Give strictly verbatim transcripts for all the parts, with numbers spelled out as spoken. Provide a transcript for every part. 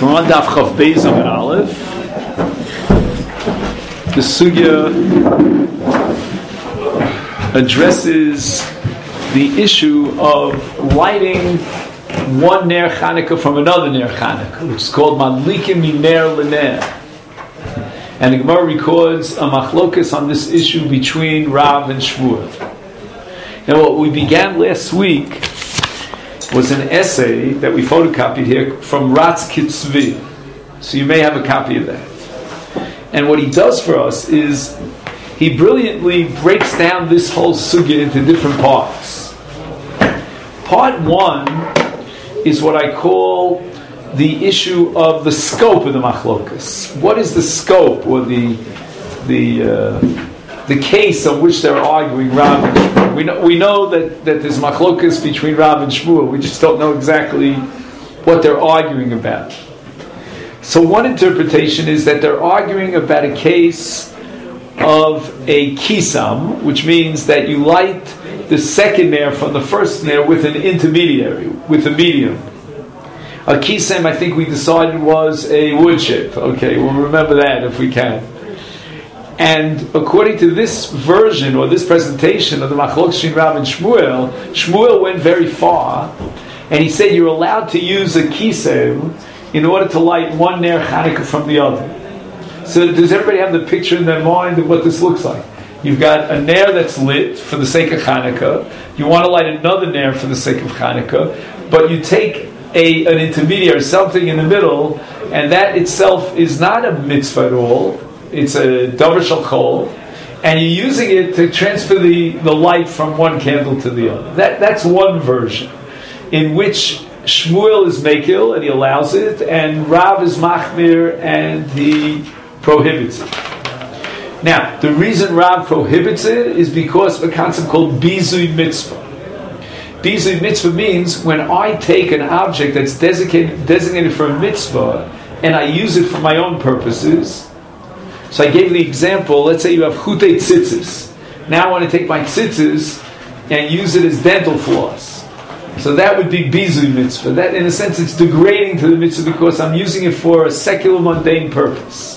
So we're on Daf Chav Beis Amud Aleph. The sugya addresses the issue of lighting one Ner Chanukah from another Ner Chanukah, which is called Madlikim min Ner leNer. And the Gemara records a machlokas on this issue between Rav and Shmuel. Now, what we began last week was an essay that we photocopied here from Ratz Kitzvi. So you may have a copy of that. And what he does for us is he brilliantly breaks down this whole sugya into different parts. Part one is what I call the issue of the scope of the machlokas. What is the scope or the the uh, the case on which they're arguing Rav and Shmuel? We know, we know that, that there's machlokas between Rav and Shmuel. We just don't know exactly what they're arguing about. So one interpretation is that they're arguing about a case of a kisam, which means that you light the second nair from the first nair with an intermediary, with a medium. A kisam, I think we decided, was a wood chip. Okay, we'll remember that if we can. And according to this version or this presentation of the Machlokes between Rav and Shmuel, Shmuel went very far, and he said you're allowed to use a kisem in order to light one Ner Chanukah from the other. So does everybody have the picture in their mind of what this looks like? You've got a Ner that's lit for the sake of Chanukah. You want to light another Ner for the sake of Chanukah, but you take a an intermediary, something in the middle, and that itself is not a mitzvah at all. It's a davar shel chol, and you're using it to transfer the, the light from one candle to the other. That that's one version, in which Shmuel is mekil and he allows it, and Rav is machmir and he prohibits it. Now, the reason Rav prohibits it is because of a concept called bizui mitzvah. Bizui mitzvah means when I take an object that's designated, designated for a mitzvah and I use it for my own purposes. So I gave the example, let's say you have chutei tzitzis. Now I want to take my tzitzis and use it as dental floss. So that would be bizui mitzvah. That, in a sense, it's degrading to the mitzvah because I'm using it for a secular, mundane purpose.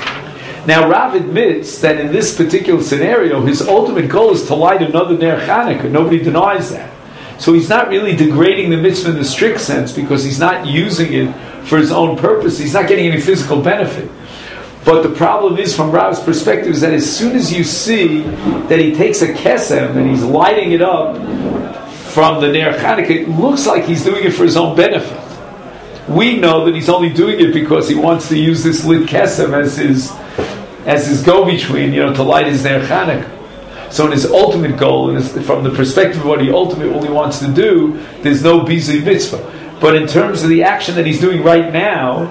Now Rav admits that in this particular scenario, his ultimate goal is to light another Ner Chanukah. Nobody denies that. So he's not really degrading the mitzvah in the strict sense because he's not using it for his own purpose. He's not getting any physical benefit. But the problem is, from Rav's perspective, is that as soon as you see that he takes a kesem and he's lighting it up from the Ner Chanukah, it looks like he's doing it for his own benefit. We know that he's only doing it because he wants to use this lit kesem as his as his go-between, you know, to light his Ner Chanukah. So in his ultimate goal, and from the perspective of what he ultimately wants to do, there's no bizui mitzvah. But in terms of the action that he's doing right now,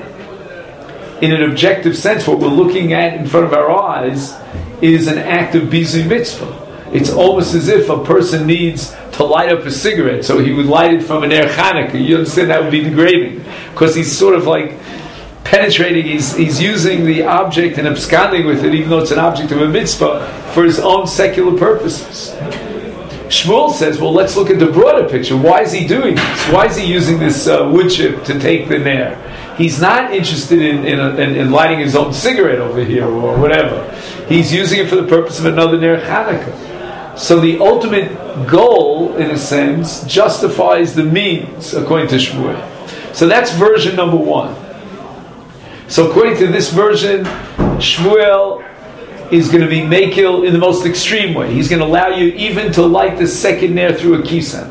in an objective sense, what we're looking at in front of our eyes is an act of bizui mitzvah. It's almost as if a person needs to light up a cigarette, so he would light it from an Ner Chanukah. You understand that would be degrading, because he's sort of like penetrating, he's, he's using the object and absconding with it, even though it's an object of a mitzvah, for his own secular purposes. Shmuel says, well, let's look at the broader picture. Why is he doing this? Why is he using this uh, wood chip to take the Ner? He's not interested in, in, in, in lighting his own cigarette over here or whatever. He's using it for the purpose of another Ner Chanukah. So the ultimate goal, in a sense, justifies the means, according to Shmuel. So that's version number one. So according to this version, Shmuel is going to be mekil in the most extreme way. He's going to allow you even to light the second Ner through a kisam.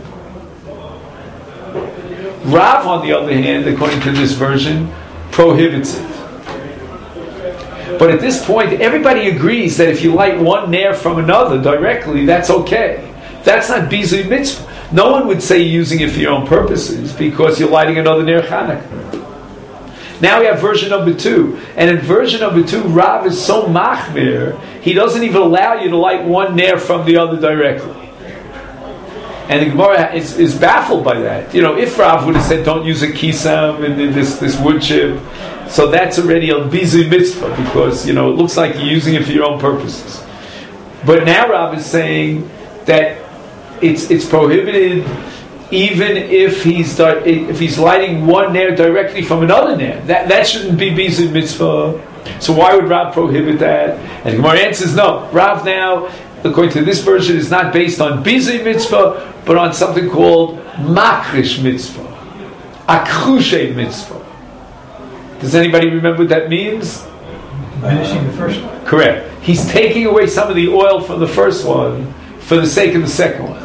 Rav, on the other hand, according to this version, prohibits it. But at this point, everybody agrees that if you light one Ner from another directly, that's okay. That's not bizui mitzvah. No one would say you're using it for your own purposes because you're lighting another Ner Chanukah. Now we have version number two. And in version number two, Rav is so machmir, he doesn't even allow you to light one Ner from the other directly. And the Gemara is, is baffled by that. You know, if Rav would have said, don't use a kisam and this, this wood chip, so that's already a bizui mitzvah, because, you know, it looks like you're using it for your own purposes. But now Rav is saying that it's it's prohibited even if he's if he's lighting one ner directly from another ner. That that shouldn't be bizui mitzvah. So why would Rav prohibit that? And the Gemara answers no. Rav now, according to this version, is not based on bizui mitzvah, but on something called makrish mitzvah, akrushe mitzvah. Does anybody remember what that means? Finishing the first one. Correct. He's taking away some of the oil from the first one for the sake of the second one.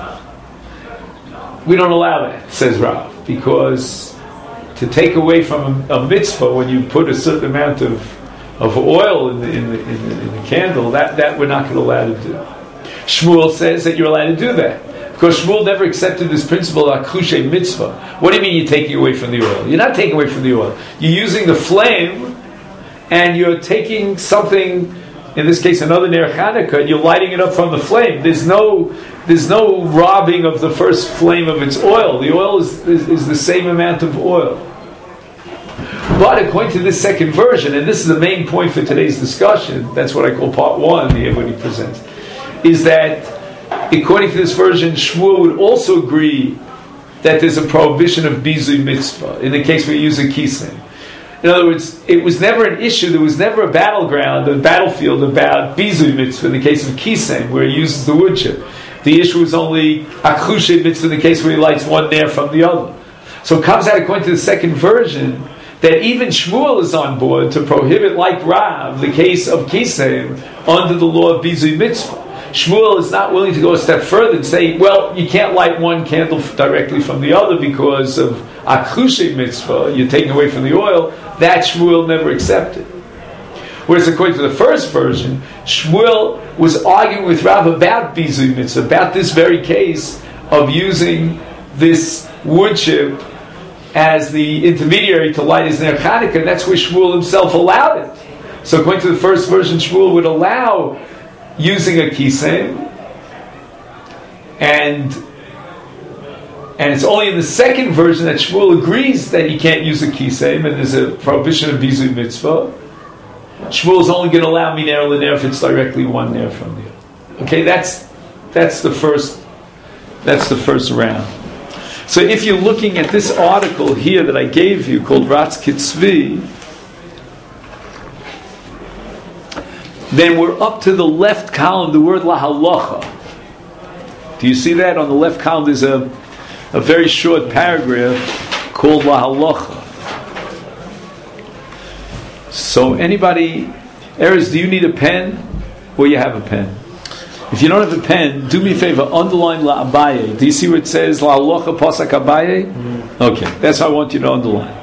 We don't allow that, says Rav, because to take away from a, a mitzvah when you put a certain amount of, of oil in the, in, the, in, the, in the candle, that, that we're not going to allow to do. Shmuel says that you're allowed to do that. Because Shmuel never accepted this principle of akushe mitzvah. What do you mean you're taking away from the oil? You're not taking away from the oil. You're using the flame and you're taking something, in this case another ner Chanukah, and you're lighting it up from the flame. There's no there's no robbing of the first flame of its oil. The oil is, is, is the same amount of oil. But according to this second version, and this is the main point for today's discussion, that's what I call part one here when he presents, is that according to this version, Shmuel would also agree that there's a prohibition of bizui mitzvah in the case where you use a kisem. In other words, it was never an issue, there was never a battleground, a battlefield about bizui mitzvah in the case of kisem, where he uses the wood chip. The issue was only akushe mitzvah in the case where he lights one ner from the other. So it comes out, according to the second version, that even Shmuel is on board to prohibit, like Rav, the case of kisem under the law of bizui mitzvah. Shmuel is not willing to go a step further and say, well, you can't light one candle directly from the other because of akushe mitzvah, you're taking away from the oil. That Shmuel never accepted. Whereas according to the first version, Shmuel was arguing with Rav about bizui mitzvah, about this very case of using this wood chip as the intermediary to light his ner Chanukah, and that's where Shmuel himself allowed it. So according to the first version, Shmuel would allow using a kisem, and and it's only in the second version that Shmuel agrees that you can't use a kisem, and there's a prohibition of bizui mitzvah. Shmuel is only going to allow miner l'ner if it's directly one ner from the other. Okay, that's that's the first that's the first round. So if you're looking at this article here that I gave you called Ratz Kitzvi, then we're up to the left column, the word la halacha. Do you see that? On the left column there's a, a very short paragraph called la halacha. So anybody, Erez, do you need a pen? Or you have a pen? If you don't have a pen, do me a favor, underline la Abaye. Do you see where it says la halacha pasak Abaye? Mm-hmm. Okay, that's how I want you to underline.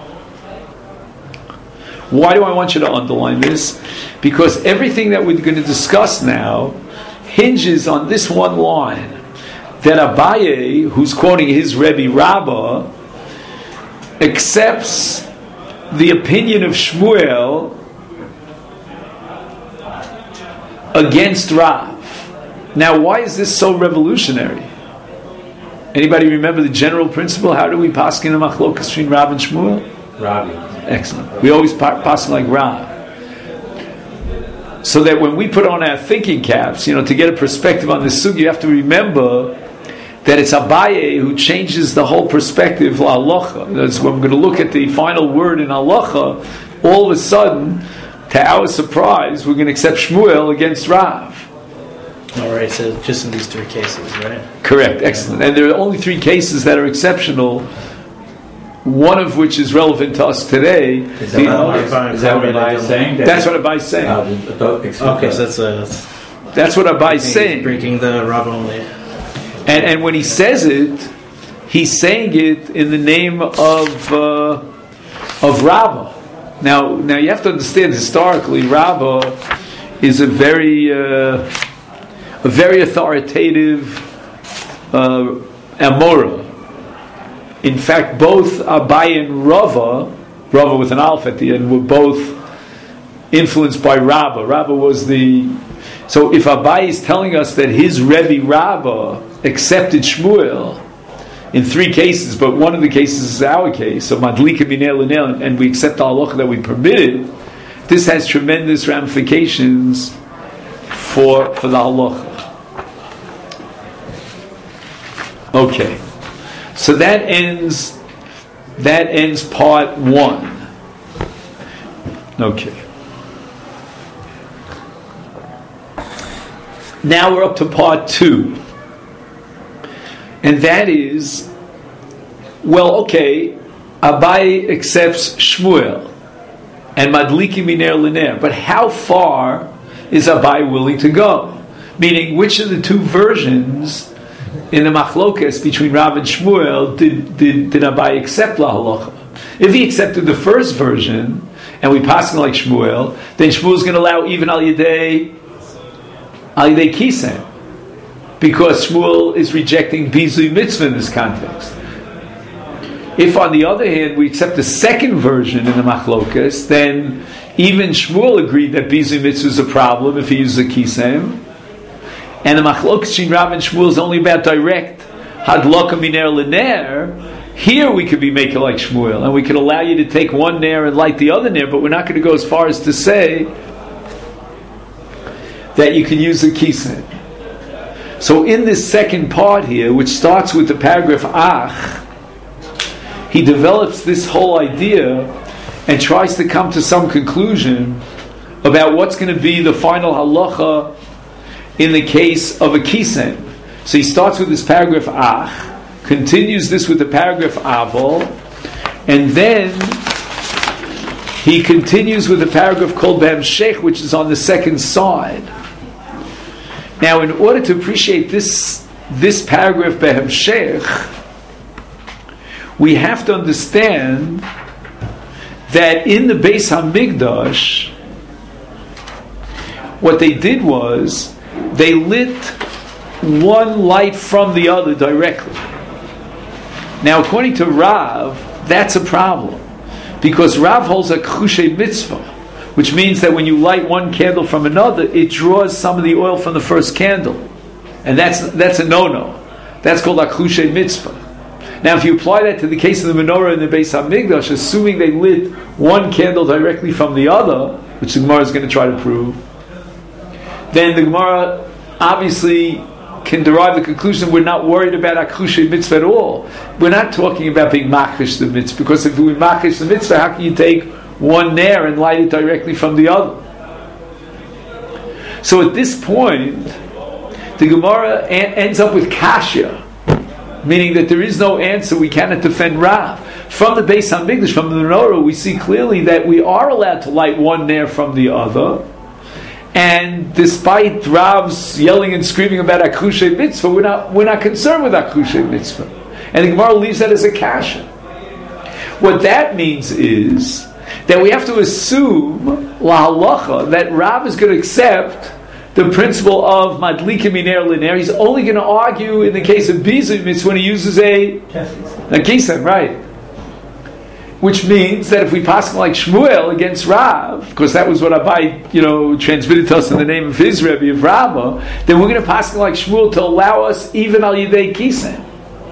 Why do I want you to underline this? Because everything that we're going to discuss now hinges on this one line, that Abaye, who's quoting his Rebbe Rabbah, accepts the opinion of Shmuel against Rav. Now, why is this so revolutionary? Anybody remember the general principle? How do we pass in the machlokas between Rav and Shmuel? Rav. Excellent. We always pass like Rav. So that when we put on our thinking caps, you know, to get a perspective on this sugi, you have to remember that it's Abaye who changes the whole perspective la halacha. That's when we're going to look at the final word in halacha. All of a sudden, to our surprise, we're going to accept Shmuel against Rav. All right, so just in these three cases, right? Correct, excellent. And there are only three cases that are exceptional, one of which is relevant to us today. Is that, the, is that what Abai is saying? That that's what Abai is saying. Uh, okay, so that's, uh, that's, that's what Abai is saying. Breaking the Rav only. And, and when he says it, he's saying it in the name of uh, of Rabbah. Now, now you have to understand historically, Rabbah is a very uh, a very authoritative uh, Amora. In fact, both Abai and Rava, Rava with an Aleph at the end, were both influenced by Rabbah. Rabbah was the... So if Abai is telling us that his Rebbe Rabbah accepted Shmuel in three cases, but one of the cases is our case, so Madlika Minel Linel, and we accept the halacha that we permitted, this has tremendous ramifications for, for the halacha. Okay. So that ends that ends part one. Okay. Now we're up to part two. And that is, well, okay, Abai accepts Shmuel and Madliki Miner Liner, but how far is Abai willing to go? Meaning, which of the two versions in the machlokes between Rav and Shmuel did, did, did Abai accept La Halacha? If he accepted the first version, and we pass like Shmuel, then Shmuel is going to allow even Al Yedei Al Yedei Kisem, because Shmuel is rejecting Bizui Mitzvah in this context. If, on the other hand, we accept the second version in the Machlokas, then even Shmuel agreed that Bizui Mitzvah is a problem if he uses a Kisem. And the Machlokas between Rav and Shmuel is only about direct Hadlaka Miner L'Ner. Here we could be making like Shmuel, and we could allow you to take one Ner and light the other Ner, but we're not going to go as far as to say that you can use a Kisem. So in this second part here, which starts with the paragraph Ach, he develops this whole idea and tries to come to some conclusion about what's going to be the final halacha in the case of a kisem. So he starts with this paragraph Ach, continues this with the paragraph Aval, and then he continues with the paragraph called Behemshech, which is on the second side. Now, in order to appreciate this this paragraph Behemshech, we have to understand that in the Beis HaMikdash, what they did was they lit one light from the other directly. Now, according to Rav, that's a problem, because Rav holds a Chushay Mitzvah, which means that when you light one candle from another, it draws some of the oil from the first candle, and that's that's a no-no. That's called a Chushay Mitzvah. Now, if you apply that to the case of the menorah in the Beis HaMikdash, assuming they lit one candle directly from the other, which the Gemara is going to try to prove, then the Gemara obviously can derive the conclusion we're not worried about Akushay Mitzvah at all. We're not talking about being Makish the Mitzvah, because if we Makish the Mitzvah, how can you take one Ner and light it directly from the other? So at this point, the Gemara a- ends up with Kashya, meaning that there is no answer, we cannot defend Rav. From the Beis HaMikdash, from the menorah, we see clearly that we are allowed to light one Ner from the other, and despite Rav's yelling and screaming about Akushay Mitzvah, we're not, we're not concerned with Akushay Mitzvah. And the Gemara leaves that as a kasha. What that means is that we have to assume, la halacha, that Rav is going to accept the principle of Madlika Miner Liner. He's only going to argue in the case of Bizui Mitzvah when he uses a, a Kisem, right? Which means that if we pass like Shmuel against Rav, because that was what Abai, you know, transmitted to us in the name of his Rebbe of Rabbah, then we're going to pass like Shmuel to allow us even al Yidei Kisem.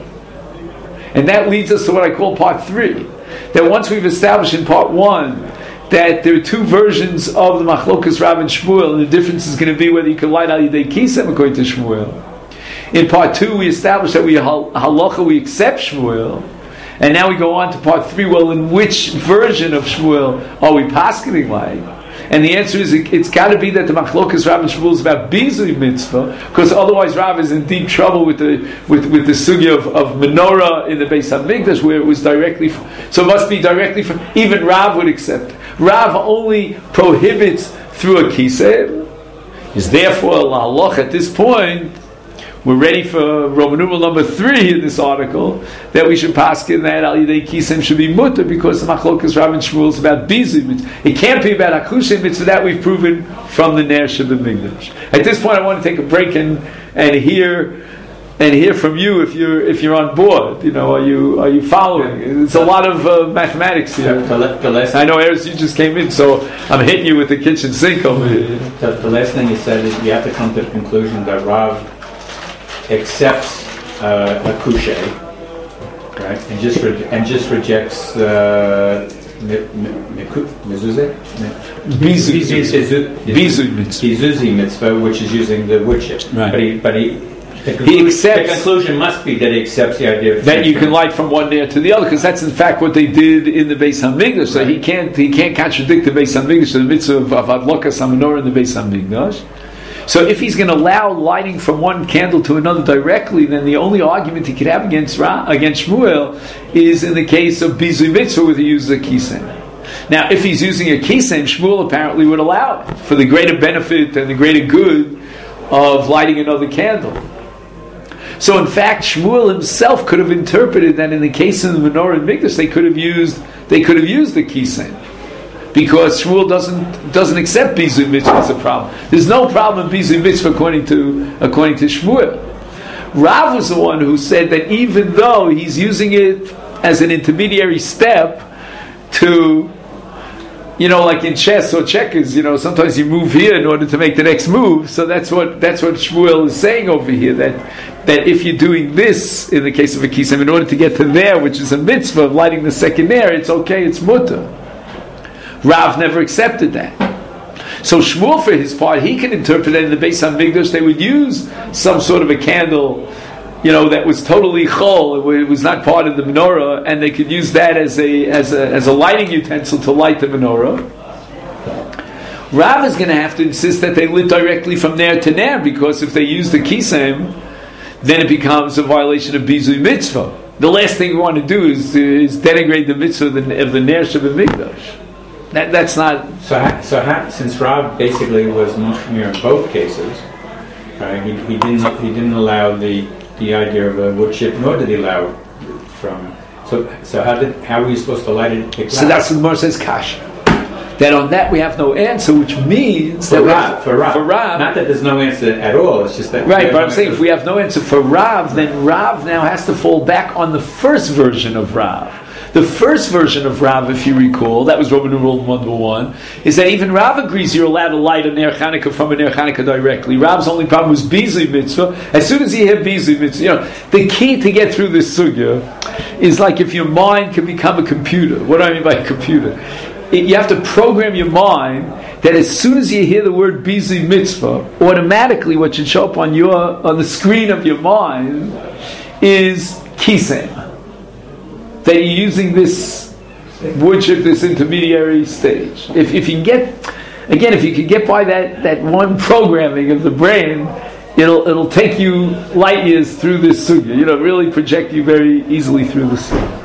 And that leads us to what I call part three. That once we've established in part one that there are two versions of the Machlokas Rav and Shmuel, and the difference is going to be whether you can light al Yidei Kisem according to Shmuel. In part two, we established that we halacha we accept Shmuel. And now we go on to part three. Well, in which version of Shmuel are we paskening like? And the answer is, it, it's got to be that the Machlokas Rav and Shmuel is about Bizui Mitzvah, because otherwise Rav is in deep trouble with the with, with the sugya of, of menorah in the Beis HaMikdash, where it was directly from, so it must be directly from. Even Rav would accept. Rav only prohibits through a kiseh. Is therefore la halacha at this point. We're ready for Roman numeral number three in this article, that we should paskin that al yidei kisem should be mutter, because the Machlokas Rav and Shmuel is about Bizui Mitzvah. It can't be about Akushay Mitzvah. That we've proven from the Ner Shebemigdash. At this point, I want to take a break and and hear and hear from you if you're if you're on board. You know, are you are you following? It's a lot of uh, mathematics here. The, the, the last I know, Eris, you just came in, so I'm hitting you with the kitchen sink over here. The, the last thing you said is you have to come to the conclusion that Rav accepts uh, a kushay, right, and just re- and just rejects uh, mezuzah, Bizui Mitzvah, Bizuzi mitzvah, which is using the wood chip. Right. But he but he The, He conclu- accepts the conclusion must be that he accepts the idea of that you can light from one ner to the other, because that's in fact what they did in the Beis Hamikdash. So he can't he can't contradict the Beis Hamikdash, the mitzvah of Adlokas HaMenorah in the Beis Hamikdash. So if he's going to allow lighting from one candle to another directly, then the only argument he could have against Ra, against Shmuel is in the case of Bizui Mitzvah, where he uses a kisen. Now, if he's using a kisen, Shmuel apparently would allow it for the greater benefit and the greater good of lighting another candle. So, in fact, Shmuel himself could have interpreted that in the case of the menorah and mikdash, they could have used they could have used the kisen, because Shmuel doesn't doesn't accept Bizui Mitzvah as a problem. There's no problem in Bizui Mitzvah according to according to Shmuel. Rav was the one who said that even though he's using it as an intermediary step to, you know, like in chess or checkers, you know, sometimes you move here in order to make the next move. So that's what that's what Shmuel is saying over here, that that if you're doing this in the case of a kisem in order to get to there, which is a mitzvah of lighting the second air, it's okay, it's mutter. Rav never accepted that. So Shmuel, for his part, he can interpret that in the Beis Hamikdash they would use some sort of a candle, you know, that was totally chol, it was not part of the menorah, and they could use that as a as a as a lighting utensil to light the menorah. Rav is going to have to insist that they lit directly from ner to ner, because if they use the kisem, then it becomes a violation of Bizui Mitzvah. The last thing we want to do is is denigrate the mitzvah of the, of the ner Mikdash. That that's not. So, ha, so ha, since Rav basically was Moshmir in both cases, right? He, he didn't he didn't allow the the idea of a wood chip, nor did he allow from. So so how did how were you supposed to light it? So that's what the Gemara says kasha. That on that we have no answer, which means for that Rav, have, for Rav, for Rav, not that there's no answer at all. It's just that right. But I'm saying if we have no answer for Rav, then Rav now has to fall back on the first version of Rav. The first version of Rav, if you recall, that was Roman numeral number one, is that even Rav agrees you're allowed to light a Ner Chanukah from a Ner Chanukah directly. Rav's only problem was Bizui Mitzvah. As soon as you hear Bizui Mitzvah, you know, the key to get through this sugya is like if your mind can become a computer. What do I mean by a computer? It, you have to program your mind that as soon as you hear the word Bizui Mitzvah, automatically what should show up on your on the screen of your mind is Kisem. That you're using this wood chip, this intermediary stage. If if you can get, again, if you can get by that, that one programming of the brain, it'll it'll take you light years through this sugya. You know, really project you very easily through the sugya.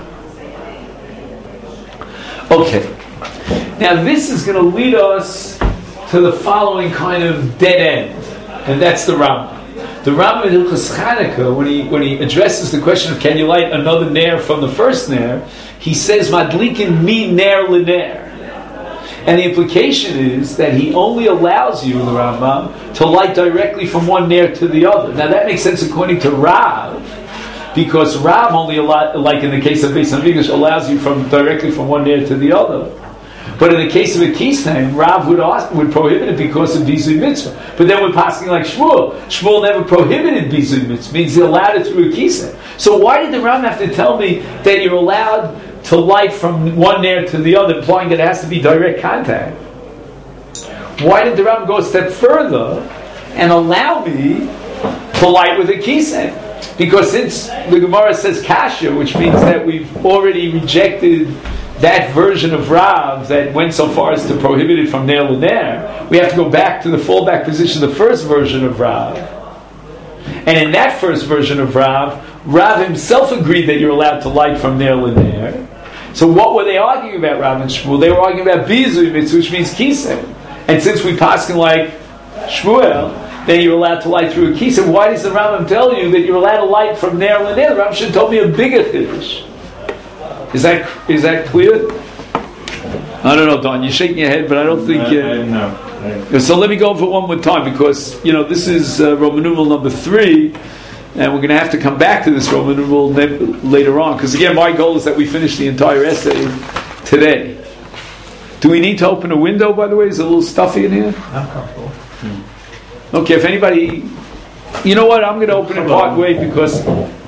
Okay. Now this is going to lead us to the following kind of dead end, and that's the Rambam. The Rambam in Hilchos Chanukah, when he when he addresses the question of can you light another ner from the first ner, he says madlikin mi ner lener, and the implication is that he only allows you, the Rambam, to light directly from one ner to the other. Now that makes sense according to Rav, because Rav only allow, like in the case of Beis Hamikdash, allows you from directly from one ner to the other. But in the case of a kisem, Rav would ask, would prohibit it because of Bizui Mitzvah. But then we're passing like Shmuel. Shmuel never prohibited Bizui Mitzvah, means he allowed it through a kisem. So why did the Ram have to tell me that you're allowed to light from one ner to the other, implying that it has to be direct contact? Why did the Ram go a step further and allow me to light with a kisem? Because since the Gemara says kasha, which means that we've already rejected that version of Rav that went so far as to prohibit it from ner l'ner, we have to go back to the fallback position, the first version of Rav. And in that first version of Rav, Rav himself agreed that you're allowed to light from ner l'ner. So what were they arguing about, Rav and Shmuel? They were arguing about Bizui Mitzvah, which means kisem. And since we paskin like Shmuel, then you're allowed to light through a kisem. Why does the Rambam tell you that you're allowed to light from ner l'ner? The Rambam should have told me a bigger chiddush. Is that is that clear? I don't know, Don. You're shaking your head, but I don't think. Uh, uh, no. So let me go over it one more time, because you know this is uh, Roman numeral number three, and we're going to have to come back to this Roman numeral ne- later on. Because again, my goal is that we finish the entire essay today. Do we need to open a window? By the way, is it a little stuffy in here? I'm comfortable. Hmm. Okay, if anybody, you know what, I'm going to open it part way because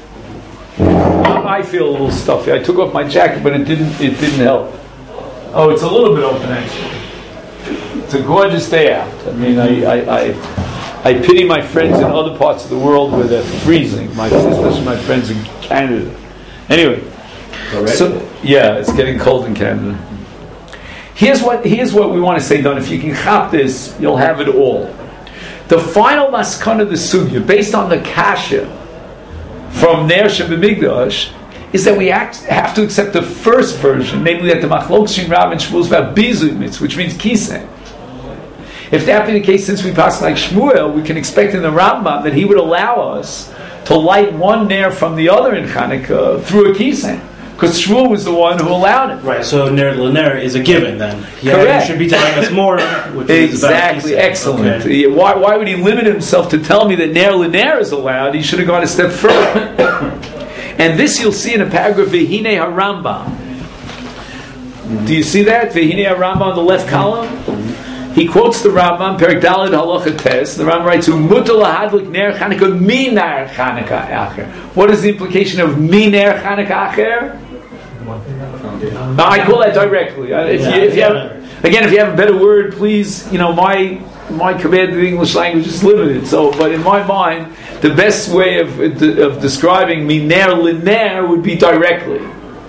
I feel a little stuffy. I took off my jacket, but it didn't. It didn't help. Oh, it's a little bit open actually. It's a gorgeous day out. I mean, I, I, I I pity my friends in other parts of the world where they're freezing. My, especially my friends in Canada. Anyway, so yeah, it's getting cold in Canada. Here's what here's what we want to say, Don. If you can chop this, you'll have it all. The final maskana of the sugya, based on the kasha from Ner Shebemigdash, is that we act, have to accept the first version, namely that the machlok shin Rav and Shmuel is about bizui mitzvah, which means kisem. If that be the case, since we pass like Shmuel, we can expect in the Rambam that he would allow us to light one ner from the other in Chanukah through a kisem, because Shmuel was the one who allowed it. Right, so ner l'ner is a given then. Yeah, correct. He should be telling us more. Which exactly, is about excellent. Okay. Why, why would he limit himself to tell me that ner l'ner is allowed? He should have gone a step further. And this you'll see in a paragraph, Vehine HaRambam. Do you see that? Vehine HaRambam on the left column? He quotes the Rambam, Perek Daled Halacha Tes. The Rambam writes, "Mutar lahadlik ner Chanukah mi ner Chanukah acher." What is the implication of mi ner Chanukah acher? No, I call that directly. If you, if you have, again, if you have a better word, please. You know, my my command of the English language is limited. So, but in my mind, the best way of of describing mi ner l'ner would be directly.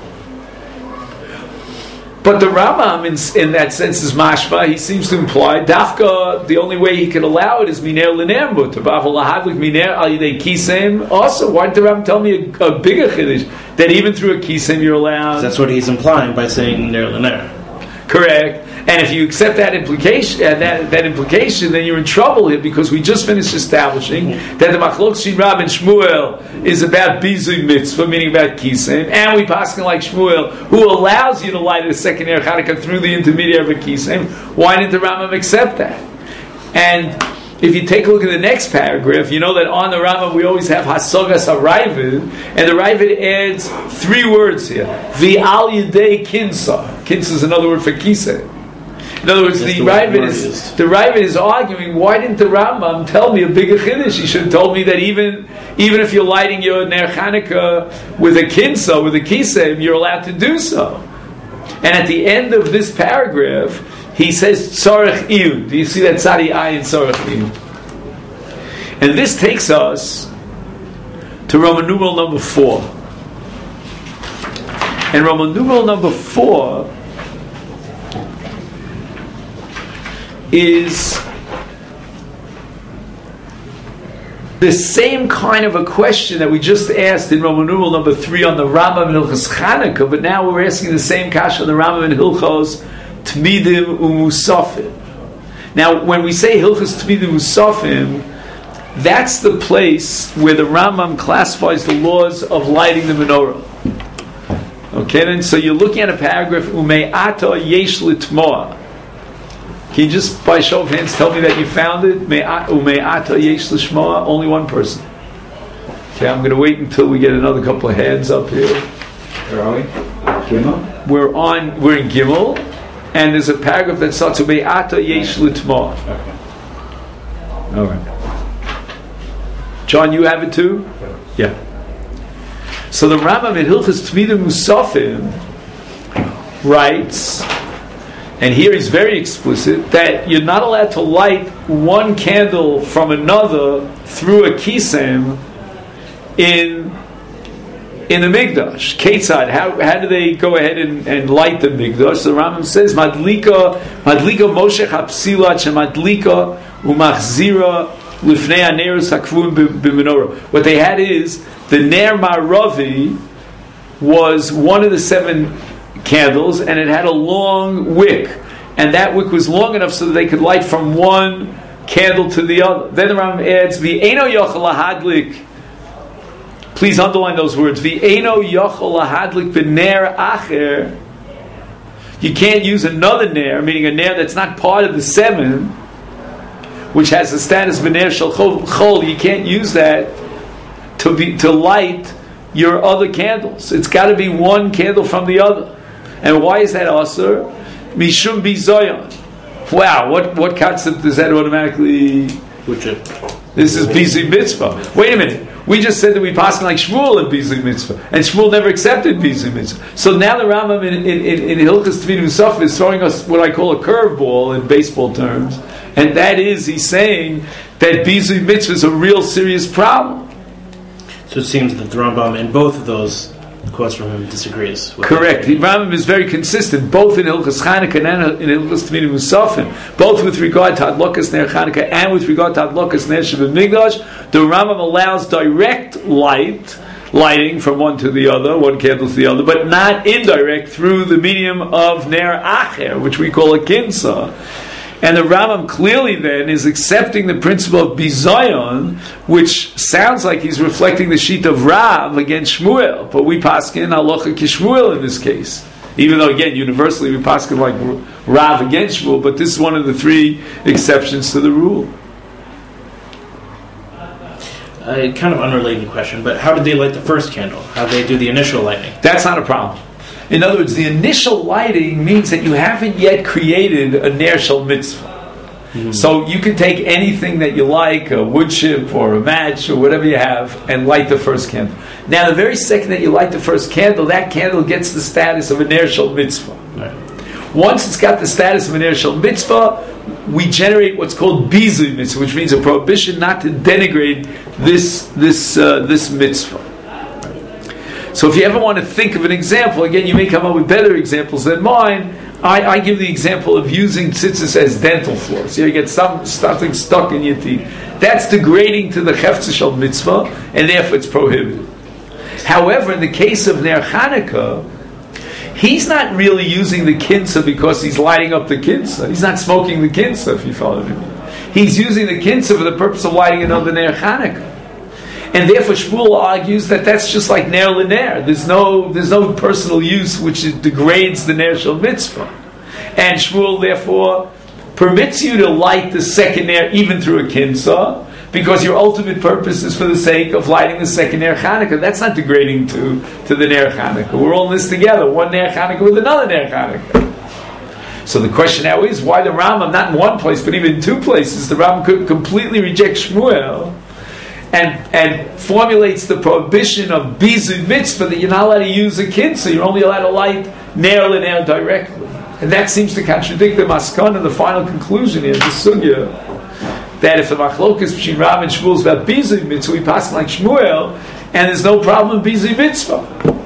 But the Rambam, in, in that sense, is mashma. He seems to imply dafka. The only way he can allow it is miner l'ner mutar. B'aval miner al yidei kisem. Also, why did the Rambam tell me a, a bigger chiddush that even through a kisem you're allowed? That's what he's implying by saying ner l'ner. Correct. And if you accept that implication, uh, that, that implication, then you're in trouble here, because we just finished establishing that the machlok shin Rav and Shmuel is about bizui mitzvah, meaning about kisem, and we paskin like Shmuel, who allows you to light a second ner Chanukah through the intermediary of a kisem. Why didn't the Rambam accept that? And if you take a look at the next paragraph, you know that on the Rambam we always have hasogas haravid, and the Ravid adds three words here: v'al yidei kinsa. Kinsa is another word for kisem. In other words, the, the Ravid is the Ravid is arguing, why didn't the Rambam tell me a bigger chiddush? He should have told me that even even if you're lighting your ner Chanukah with a kinsa, with a kisem, you're allowed to do so. And at the end of this paragraph, he says tzarech iyud. Do you see that tzadi ayin tzarech iyud? And this takes us to Roman numeral number four. And Roman numeral number four is the same kind of a question that we just asked in Roman numeral number three on the Rambam and Hilchos Chanukah, but now we're asking the same kasha on the Rambam and Hilchos Tmidim Umusafim. Now, when we say Hilchos Tmidim Umusafim, that's the place where the Rambam classifies the laws of lighting the menorah. Okay, then, so you're looking at a paragraph, Umei Ata Yesh Litmoa. Can you just, by show of hands, tell me that you found it? Umei Ata Yesh Lishmoa? Only one person. Okay, I'm going to wait until we get another couple of hands up here. Where are we? Gimel? We're on, we're in Gimel, and there's a paragraph that starts, Umei Ata Yesh Litmoa. Okay. All right. John, you have it too? Yeah. So the Rambam in Hilchos Tmidim Musafim writes, and here he's very explicit, that you're not allowed to light one candle from another through a kisem in in the Mikdash. Ketzad, how how do they go ahead and, and light the Mikdash? So the Rambam says, Madlika, Madlika Moshe Hapsilat Shemadlika Umachzira Lifnei Anerus Hakvum B'Menorah. What they had is, the Ner Maravi was one of the seven candles, and it had a long wick, and that wick was long enough so that they could light from one candle to the other. Then the Rambam adds, "V'eino yochel lahadlik." Please underline those words. V'eino yochel lahadlik b'ner acher. You can't use another ner, meaning a ner that's not part of the seven, which has the status of ner shel chol. You can't use that to be to light your other candles. It's got to be one candle from the other. And why is that also? Mishum bizoyon. Wow, what what concept does that automatically? Which it? This is bizui mitzvah. Wait a minute. We just said that we passed like Shmuel in bizui mitzvah, and Shmuel never accepted bizui mitzvah. So now the Rambam in in, in, in Hilchos Tmidim Musafim is throwing us what I call a curveball in baseball terms, And that is, he's saying that bizui mitzvah is a real serious problem. So it seems that the Rambam in both of those quotes from him disagrees with Correct. The Rambam is very consistent, both in Hilchos Chanukah and in Hilchos Tamidim Musafim, both with regard to Adlokas Ner Chanukah and with regard to Adlokas Ner Shabbat Migdash. The Rambam allows direct light, lighting from one to the other, one candle to the other, but not indirect through the medium of Ner Acher, which we call a Kinsa. And the Rambam clearly then is accepting the principle of Bizayon, which sounds like he's reflecting the sheet of Rav against Shmuel. But we paskin halacha k'Shmuel in this case. Even though, again, universally we paskin like Rav against Shmuel, but this is one of the three exceptions to the rule. A kind of unrelated question, but how did they light the first candle? How did they do the initial lighting? That's not a problem. In other words, the initial lighting means that you haven't yet created a ner shel mitzvah. Mm-hmm. So you can take anything that you like, a wood chip or a match or whatever you have, and light the first candle. Now, the very second that you light the first candle, that candle gets the status of a ner shel mitzvah. Right. Once it's got the status of a ner shel mitzvah, we generate what's called bizui mitzvah, which means a prohibition not to denigrate this this uh, this mitzvah. So if you ever want to think of an example, again, you may come up with better examples than mine. I, I give the example of using tzitzis as dental floss. You get some something stuck in your teeth. That's degrading to the chefetz shel mitzvah, and therefore it's prohibited. However, in the case of Ner Chanukah, he's not really using the kinsa because he's lighting up the kinsa. He's not smoking the kinsa, if you follow me. He's using the kinsa for the purpose of lighting another Ner Chanukah. And therefore Shmuel argues that that's just like ner l'ner. There's no there's no personal use which degrades the ner shel mitzvah. And Shmuel therefore permits you to light the second ner even through a kinsa, because your ultimate purpose is for the sake of lighting the second ner Chanukah. That's not degrading to, to the ner Chanukah. We're all in this together, one ner Chanukah with another ner Chanukah. So the question now is, why the Rambam, not in one place, but even in two places, the Rambam could completely reject Shmuel and and formulates the prohibition of bizui mitzvah that you're not allowed to use a kinsa, you're only allowed to light ner l'ner directly. And that seems to contradict the maskana, the final conclusion here, the sugya, that if the machlokas between Rav and Shmuel is about bizui mitzvah, we pass like Shmuel, and there's no problem with bizui mitzvah.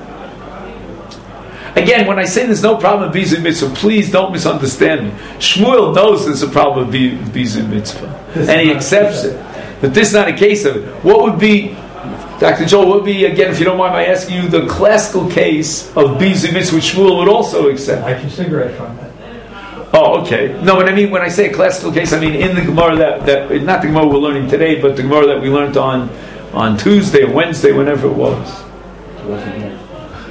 Again, when I say there's no problem with bizui mitzvah, please don't misunderstand me. Shmuel knows there's a problem with bizui mitzvah, and he accepts it. But this is not a case of it. What would be, Doctor Joel, what would be, again, if you don't mind my asking you, the classical case of bizui mitzvah which Shmuel would also accept? Light your cigarette from it. Oh, okay. No, but I mean, when I say a classical case, I mean in the Gemara that, that not the Gemara we're learning today, but the Gemara that we learned on, on Tuesday or Wednesday, whenever it was. It wasn't here.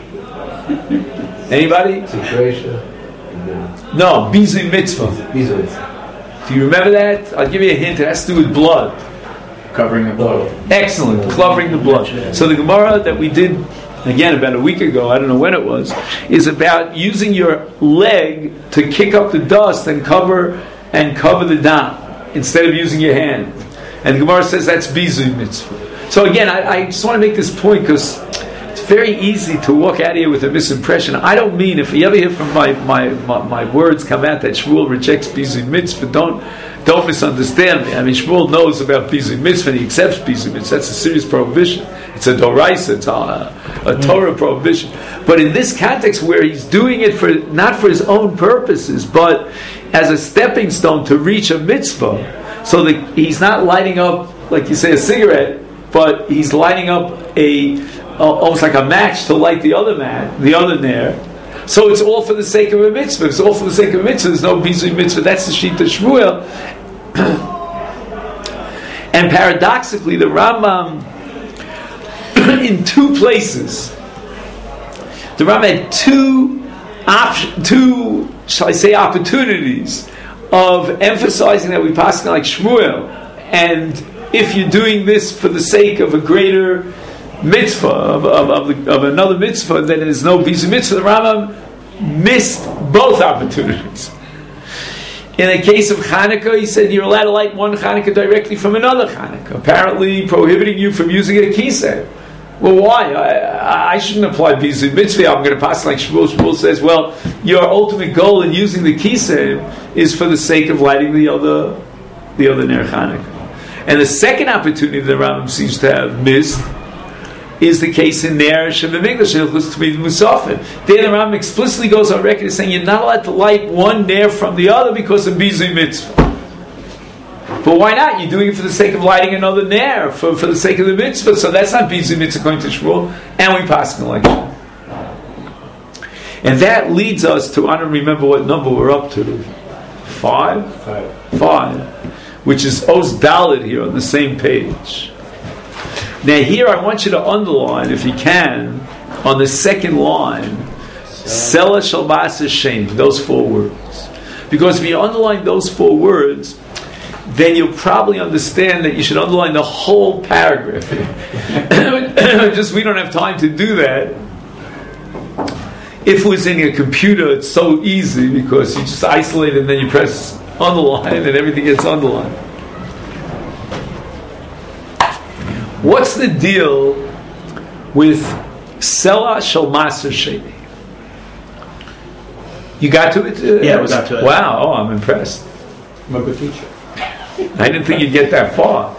Anybody? Situation. No, bizui mitzvah. Bizui mitzvah. Do you remember that? I'll give you a hint. It has to do with blood. Covering the blood. Excellent, covering the blood. So the Gemara that we did, again, about a week ago, I don't know when it was, is about using your leg to kick up the dust and cover and cover the dam instead of using your hand. And the Gemara says that's bizui mitzvah. So again, I, I just want to make this point because it's very easy to walk out of here with a misimpression. I don't mean, if you ever hear from my, my, my, my words come out that Shmuel rejects bizui mitzvah, don't Don't misunderstand me. I mean, Shmuel knows about bizui mitzvah and he accepts bizui mitzvah. That's a serious prohibition. It's a doraisa. It's a, a Torah prohibition. But in this context, where he's doing it for not for his own purposes, but as a stepping stone to reach a mitzvah, so that he's not lighting up, like you say, a cigarette, but he's lighting up a uh, almost like a match to light the other man, the other ner. So it's all for the sake of a mitzvah. It's all for the sake of a mitzvah. There's no bizui mitzvah. That's the sheet of Shmuel. And paradoxically, the Rambam, in two places, the Rambam had two, op- two, shall I say, opportunities of emphasizing that we pass like Shmuel, and if you're doing this for the sake of a greater mitzvah, of, of, of, the, of another mitzvah, then there's no bizui mitzvah. The Rambam missed both opportunities. In the case of Chanukah, he said you're allowed to light one Chanukah directly from another Chanukah, apparently prohibiting you from using a kiseh. Well, why? I, I shouldn't apply bizui mitzvah. I'm going to pass like Shmuel. Shmuel says, well, your ultimate goal in using the kiseh is for the sake of lighting the other the other Ner Chanukah. And the second opportunity the Rambam seems to have missed is the case in Ner Shemimigdash Hilchos Tmid Musafin. There the Rambam explicitly goes on record as saying you're not allowed to light one Ner from the other because of Bizui Mitzvah. But why not? You're doing it for the sake of lighting another Ner, for, for the sake of the Mitzvah. So that's not Bizui Mitzvah according to Shmuel, and we pass an election. And that leads us to, I don't remember what number we're up to. Five? Five. Five. Which is Oz Dalet here on the same page. Now here I want you to underline, if you can, on the second line, Sela Shel Ma'aseh Sheni, those four words. Because if you underline those four words, then you'll probably understand that you should underline the whole paragraph. Just we don't have time to do that. If it was in a computer, it's so easy because you just isolate it and then you press underline and everything gets underlined. What's the deal with Sela Shel Ma'aseh Sheni? You got to it? Uh, Yeah, we got to it. Wow, oh, I'm impressed. I'm a good teacher. I didn't think you'd get that far.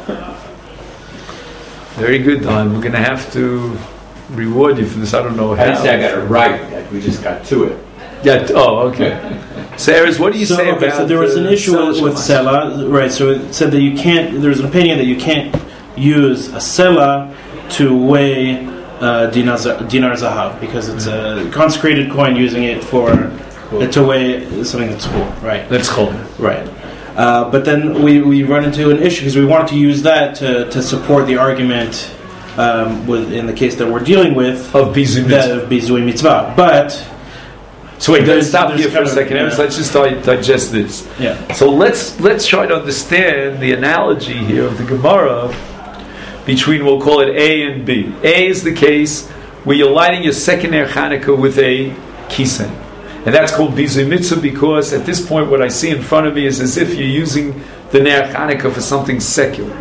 Very good, Don. We're going to have to reward you for this. I don't know how. I didn't say I got it right yet. We just got to it. Yeah. Oh, okay. Sarah's, what do you so, say okay, about? So there was an uh, issue Sela with, Shel with Ma'aseh? Sela, right? So it said that you can't. There was an opinion that you can't use a Sela to weigh uh, dinar, dinar zahav because it's a consecrated coin. Using it for uh, to weigh something that's full, right? That's cool. Right. Uh, but then we, we run into an issue because we wanted to use that to, to support the argument um, with in the case that we're dealing with Of Bizui that Mitzvah. of Bizui Mitzvah. But So wait, let's there's- stop there's here for kind a of, second. yeah. Let's just di- digest this. yeah, So let's let's try to understand the analogy here of the Gemara between, we'll call it A and B. A is the case where you're lighting your second Ner Chanukah with a kisen. And that's called Bizui Mitzvah because at this point what I see in front of me is as if you're using the Ner Chanukah for something secular.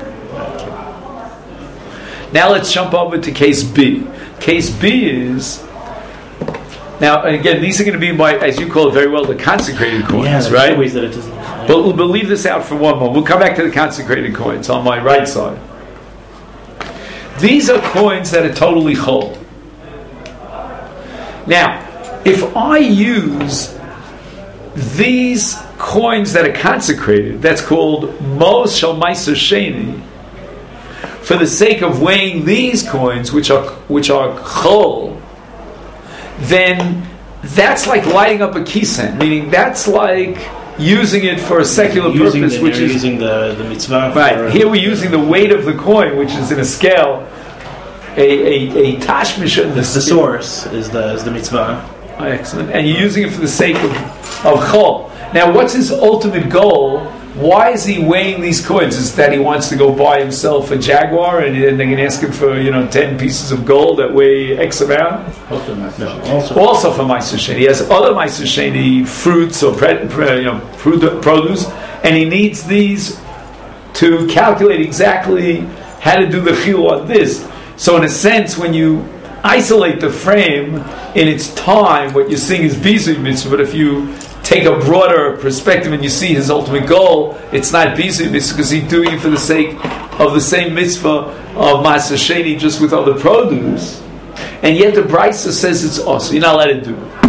Now let's jump over to case B. Case B is, now again, these are going to be my, as you call it very well, the consecrated coins, yeah. There's right? ways that it doesn't. But we'll, we'll leave this out for one moment. We'll come back to the consecrated coins on my right side. These are coins that are totally chol. Now, if I use these coins that are consecrated, that's called Mos Shel Ma'aseh Sheni, for the sake of weighing these coins, which are which are chol, then that's like lighting up a kisen, meaning that's like using it for a secular using purpose, the, which is using the, the mitzvah. right. For, Here we're using the weight of the coin, which is in a scale, a a, a tashmish in the, the source is the is the mitzvah. Oh, excellent. And you're using it for the sake of, of chol. Now, what's his ultimate goal? Why is he weighing these coins? Is that he wants to go buy himself a Jaguar and then they can ask him for, you know, ten pieces of gold that weigh X amount? Also, my No, also Also for Ma'aseh Sheni. He has other Ma'aseh Sheni fruits or pre, pre, you know, fruit, produce, and he needs these to calculate exactly how to do the chil on this. So in a sense, when you isolate the frame in its time, what you're seeing is Bizui Mitzvah, but if you take a broader perspective and you see his ultimate goal, it's not Bizui Mitzvah because he's doing it for the sake of the same mitzvah of Ma'aseh Sheni, just with other produce. And yet the Brisa says it's also, you're not allowed to do it.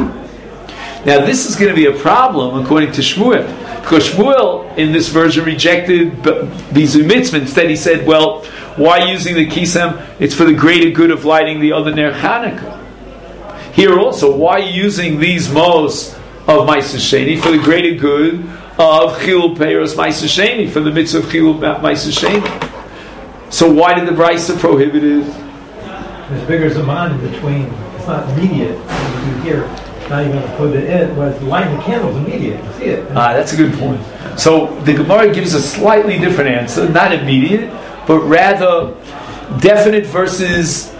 Now this is going to be a problem according to Shmuel, because Shmuel in this version rejected Bizui Mitzvah. Instead he said, well, why using the kisem? It's for the greater good of lighting the other Ner Chanukah. Here also, why using these mos of Ma'aseh Sheni? For the greater good of Chilul Peiros Ma'aseh Sheni, for the mitzvah of Chilul Ma'aseh Sheni. So why did the Brisa prohibit it? There's bigger zaman in between. It's not immediate. You do here. Now you're going to put it in, but lighting the candle is immediate. You see it. Ah, that's a good point. So the Gemara gives a slightly different answer, not immediate, but rather definite versus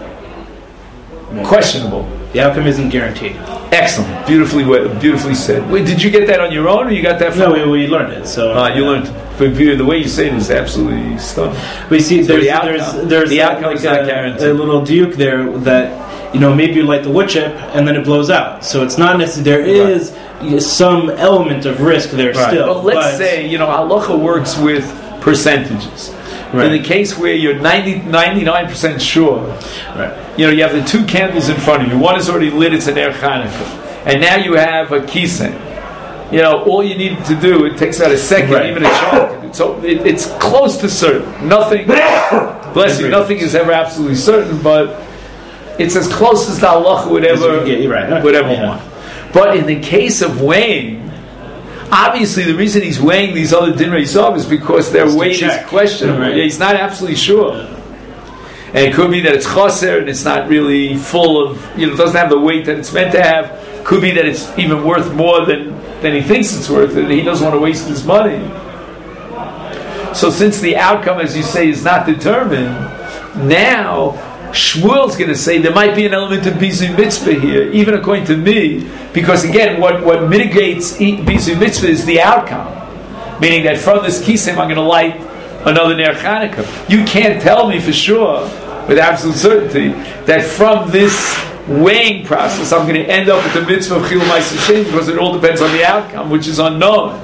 questionable. the outcome isn't guaranteed. Excellent, beautifully, beautifully said. Wait, did you get that on your own, or you got that from? No, we, we learned it. So Uh, you learned. But the way you say it is absolutely stunning. we see So there's the outcome- there's there's the uh, outcome like is not a, guaranteed. a little duke there that, you know, maybe you light the wood chip and then it blows out. So it's not necessarily, there is some element of risk there Right. still. Well, let's but say, you know, halacha works with percentages. Right. In the case where you're ninety, ninety-nine percent sure, Right. you know, you have the two candles in front of you. One is already lit, it's an Ner Chanukah. And now you have a kisen. You know, all you need to do, it takes about a second, Right. even a chunk. So it, it's close to certain. Nothing, bless you, nothing is ever absolutely certain, but it's as close as the halacha would ever, Get, right. would ever yeah. want. But in the case of weighing, obviously the reason he's weighing these other din reisov is because their It's to weight check. is questionable. Right. Yeah, he's not absolutely sure. And it could be that it's chaser and it's not really full of, you know, it doesn't have the weight that it's meant to have. Could be that it's even worth more than, than he thinks it's worth, and he doesn't want to waste his money. So since the outcome, as you say, is not determined, now Shmuel's going to say there might be an element of bizu mitzvah here, even according to me, because again, what, what mitigates bizu mitzvah is the outcome. Meaning that from this kisim, I'm going to light another Ner Chanukah. You can't tell me for sure, with absolute certainty, that from this weighing process, I'm going to end up with the mitzvah of Chilul Ma'aser Sheni, because it all depends on the outcome, which is unknown.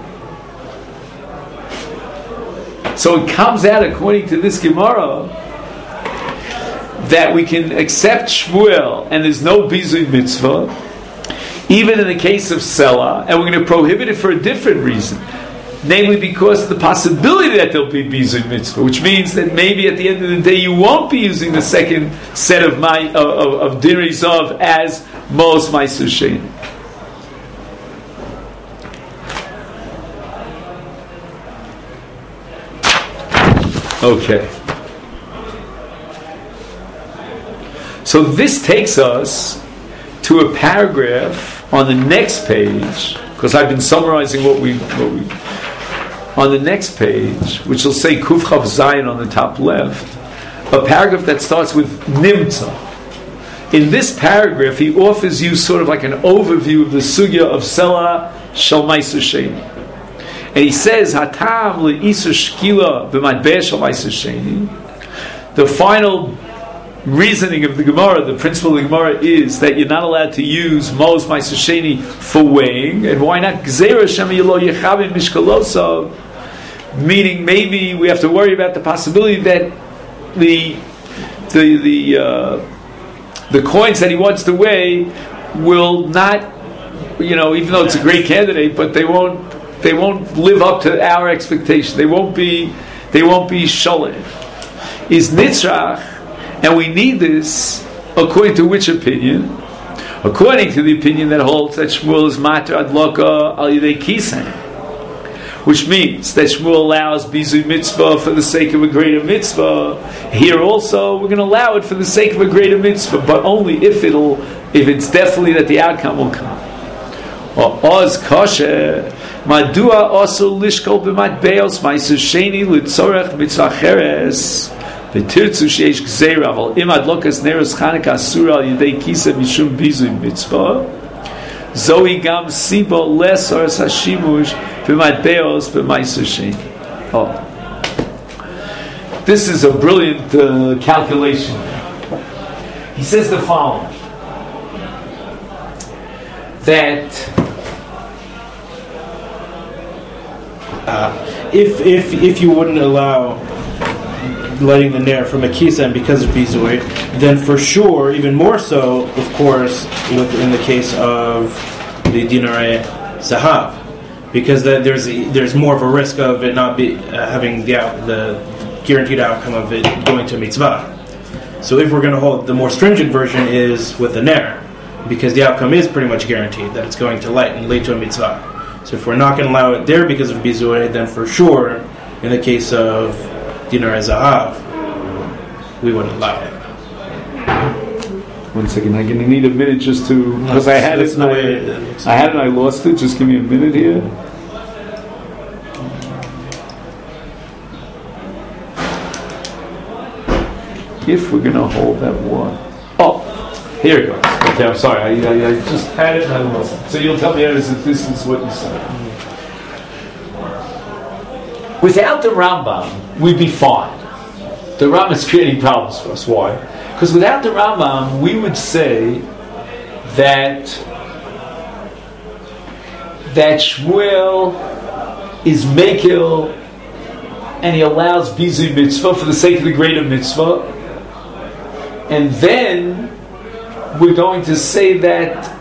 So it comes out, according to this Gemara, that we can accept Shmuel, and there's no Bizui Mitzvah, even in the case of Selah, and we're going to prohibit it for a different reason. Namely because the possibility that there'll be Bizui Mitzvah, which means that maybe at the end of the day you won't be using the second set of my of, of, of Din Reisov as Mos Ma'aser Sheni. Okay. So this takes us to a paragraph on the next page, because I've been summarizing what we, what we on the next page, which will say Kuf Chav Zayin on the top left, a paragraph that starts with Nimtza. In this paragraph, he offers you sort of like an overview of the sugya of Selah Shel Ma'aser Sheni. And he says, Hatam le'isur shkila b'matbeh shel Ma'aser Sheni. The final reasoning of the Gemara, the principle of the Gemara, is that you're not allowed to use Mos Ma'aser Sheni for weighing. And why not? Gzeira Shem Yelo Yechavim Mishkalosav. Meaning, maybe we have to worry about the possibility that the the the uh, the coins that he wants to weigh will not, you know, even though it's a great candidate, but they won't. They won't live up to our expectation. They won't be. They won't be sholem. Is nitzrach, and we need this according to which opinion? According to the opinion that holds that Shmuel is mater adloka al yidei kisen, which means that Shmuel allows bizu mitzvah for the sake of a greater mitzvah. Here also, we're going to allow it for the sake of a greater mitzvah, but only if it'll, if it's definitely that the outcome will come. Or oz kosher. Madua also lishkol b'matbeos Ma'aser Sheni litzorech mitzvah cheres v'tirtzu sheish gzeira aval im adlokas neros Chanukah asura al yidei kisa mishum bizui mitzvah zohi gam sibo lesoras hashimush b'matbeos b'Ma'aser Sheni. Oh, this is a brilliant uh, calculation. He says the following: that Uh, if if if you wouldn't allow lighting the ner from a kisan because of bizui, then for sure, even more so, of course, with, in the case of the dinare zahav, because the, there's there's more of a risk of it not be uh, having the out, the guaranteed outcome of it going to mitzvah. So if we're going to hold, the more stringent version is with the ner, because the outcome is pretty much guaranteed that it's going to light and lead to a mitzvah. So if we're not going to allow it there because of bizui, then for sure, in the case of dinar zahav, we wouldn't allow it. One second, I'm going to need a minute just to, because I had it, and I, I had it, and I lost it. Just give me a minute here. If we're going to hold that one, oh, here it goes. Okay, I'm sorry. I, I, I just had it and I lost it. So you'll tell me as if this is what you said. Without the Rambam, we'd be fine. The Rambam is creating problems for us. Why? Because without the Rambam, we would say that that Shmuel is Mekil and he allows bizui mitzvah for the sake of the greater mitzvah, and then we're going to say that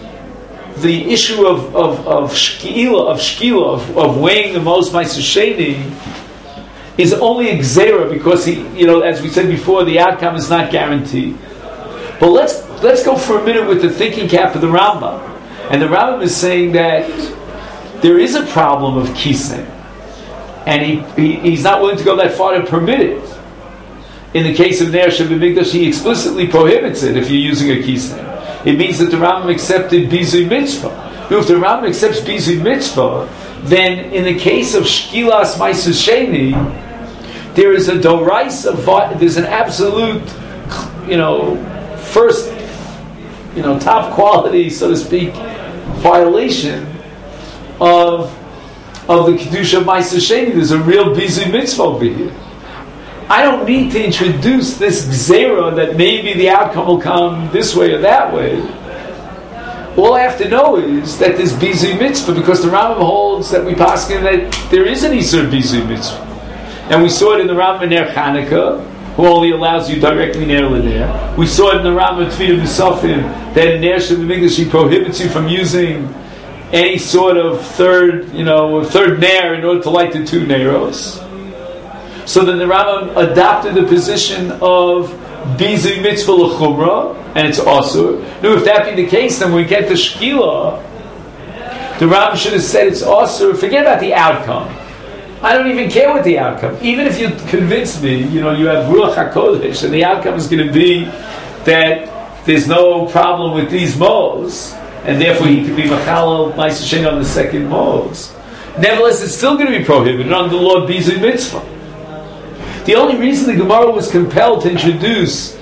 the issue of of of shkila of shkila of, of weighing the most ma'aser sheni is only a gzera because he, you know, as we said before, the outcome is not guaranteed. But let's let's go for a minute with the thinking cap of the Rambam, and the Rambam is saying that there is a problem of kisem, and he, he he's not willing to go that far to permit it. In the case of Ner Shebimikdash, he explicitly prohibits it if you're using a kisem. It means that the Rambam accepted bizui mitzvah. Now, if the Rambam accepts bizui mitzvah, then in the case of shkilas ma'aser sheni, there is a doraisa, there's an absolute, you know, first, you know, top quality, so to speak, violation of of the kedusha of ma'aser sheni. There's a real bizui mitzvah over here. I don't need to introduce this gzera that maybe the outcome will come this way or that way. All I have to know is that there's bizui mitzvah, because the Rambam holds that we paskin that there is an isur bizui mitzvah, and we saw it in the Rambam Ner Chanukah, who only allows you directly ner l'ner. We saw it in the Rambam Tfilah B'Sofim that in Ner Shebimikdash he prohibits you from using any sort of third, you know, third ner in order to light the two neros. So then the Rambam adopted the position of bizui mitzvah l'chumrah, and it's asur. Now, if that be the case, then when we get to shkila, the Rambam should have said it's asur. Forget about the outcome. I don't even care what the outcome. Even if you convince me, you know, you have ruach hakodesh, and the outcome is going to be that there's no problem with these modes, and therefore he could be machalal ma'aser sheni on the second modes. Nevertheless, it's still going to be prohibited under the law of bizui mitzvah. The only reason the Gemara was compelled to introduce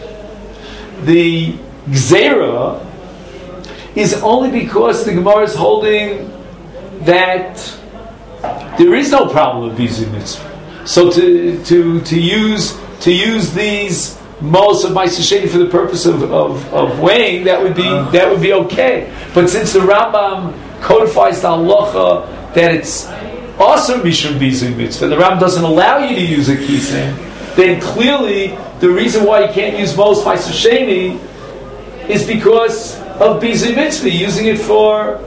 the Gzera is only because the Gemara is holding that there is no problem with bizui mitzvah. So to to to use to use these modes of ma'aser sheni for the purpose of, of, of weighing, that would be uh. that would be okay. But since the Rambam codifies the halacha that it's also mishum bizui mitzvah, the Rambam doesn't allow you to use a kisem, then clearly the reason why you can't use most ma'aser sheni is because of bizui mitzvah, using it for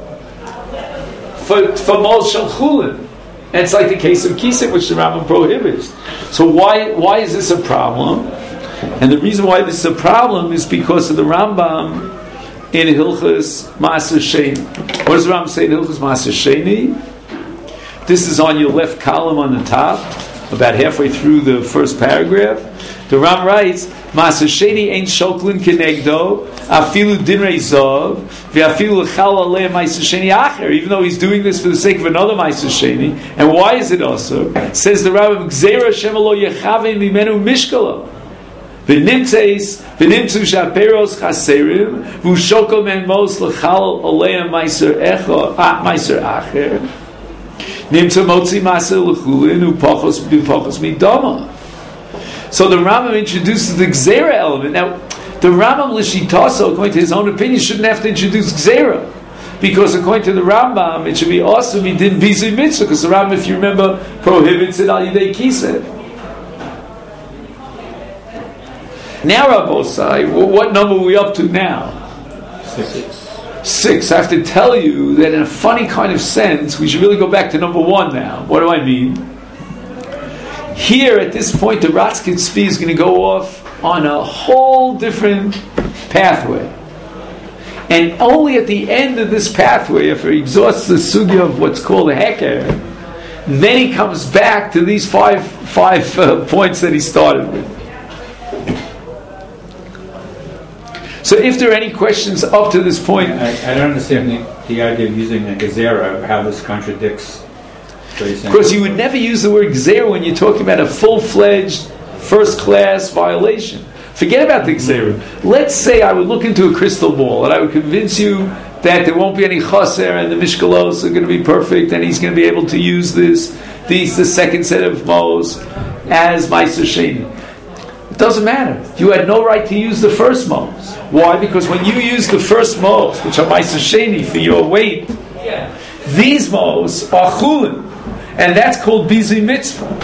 for for most shel chulin. And it's like the case of kisem, which the Rambam prohibits. So why why is this a problem? And the reason why this is a problem is because of the Rambam in Hilchos Ma'aser Sheni. What does the Rambam say in Hilchos Ma'aser Sheni? This is on your left column on the top, about halfway through the first paragraph. The Ram writes, Ma'aser Sheni ain't shoklin kenegdo, afilu dinrei zov, ve'afilu l'chal aleh Ma'aser Sheni acher, even though he's doing this for the sake of another Ma'aser Sheni. And why is it also? Says the Rambam, Gzeira Shem lo yechavei mimenu mishkala. V'nimtzeis, v'nimtzu shaperos chaserim, v'ushokol men mos l'chal aleh Ma'aser echo, Ma'aser acher. Nimtzu motzi Ma'aser l'chulin, u'pachos u'pachos midama. So the Rambam introduces the Gzera element. Now, the Rambam L'shitaso, according to his own opinion, shouldn't have to introduce Gzera, because according to the Rambam, it should be also be din bizui mitzvah, because the Rambam, if you remember, prohibits it al yidei kiseh. Now, Rabbosai, what number are we up to now? Six. Six. I have to tell you that in a funny kind of sense, we should really go back to number one now. What do I mean? Here, at this point, the Ratzkin Tzvi is going to go off on a whole different pathway. And only at the end of this pathway, after he exhausts the sugya of what's called a heker, then he comes back to these five five uh, points that he started with. So if there are any questions up to this point... I, I don't understand the, the idea of using a gezerah, how this contradicts... Because you would never use the word gzera when you're talking about a full-fledged, first-class violation. Forget about the gzera. Let's say I would look into a crystal ball and I would convince you that there won't be any chaser and the mishkalos are going to be perfect and he's going to be able to use this, these, the second set of modes as ma'aser sheni. It doesn't matter. You had no right to use the first modes. Why? Because when you use the first modes, which are ma'aser sheni for your weight, these modes are chulin. And that's called bizui mitzvah.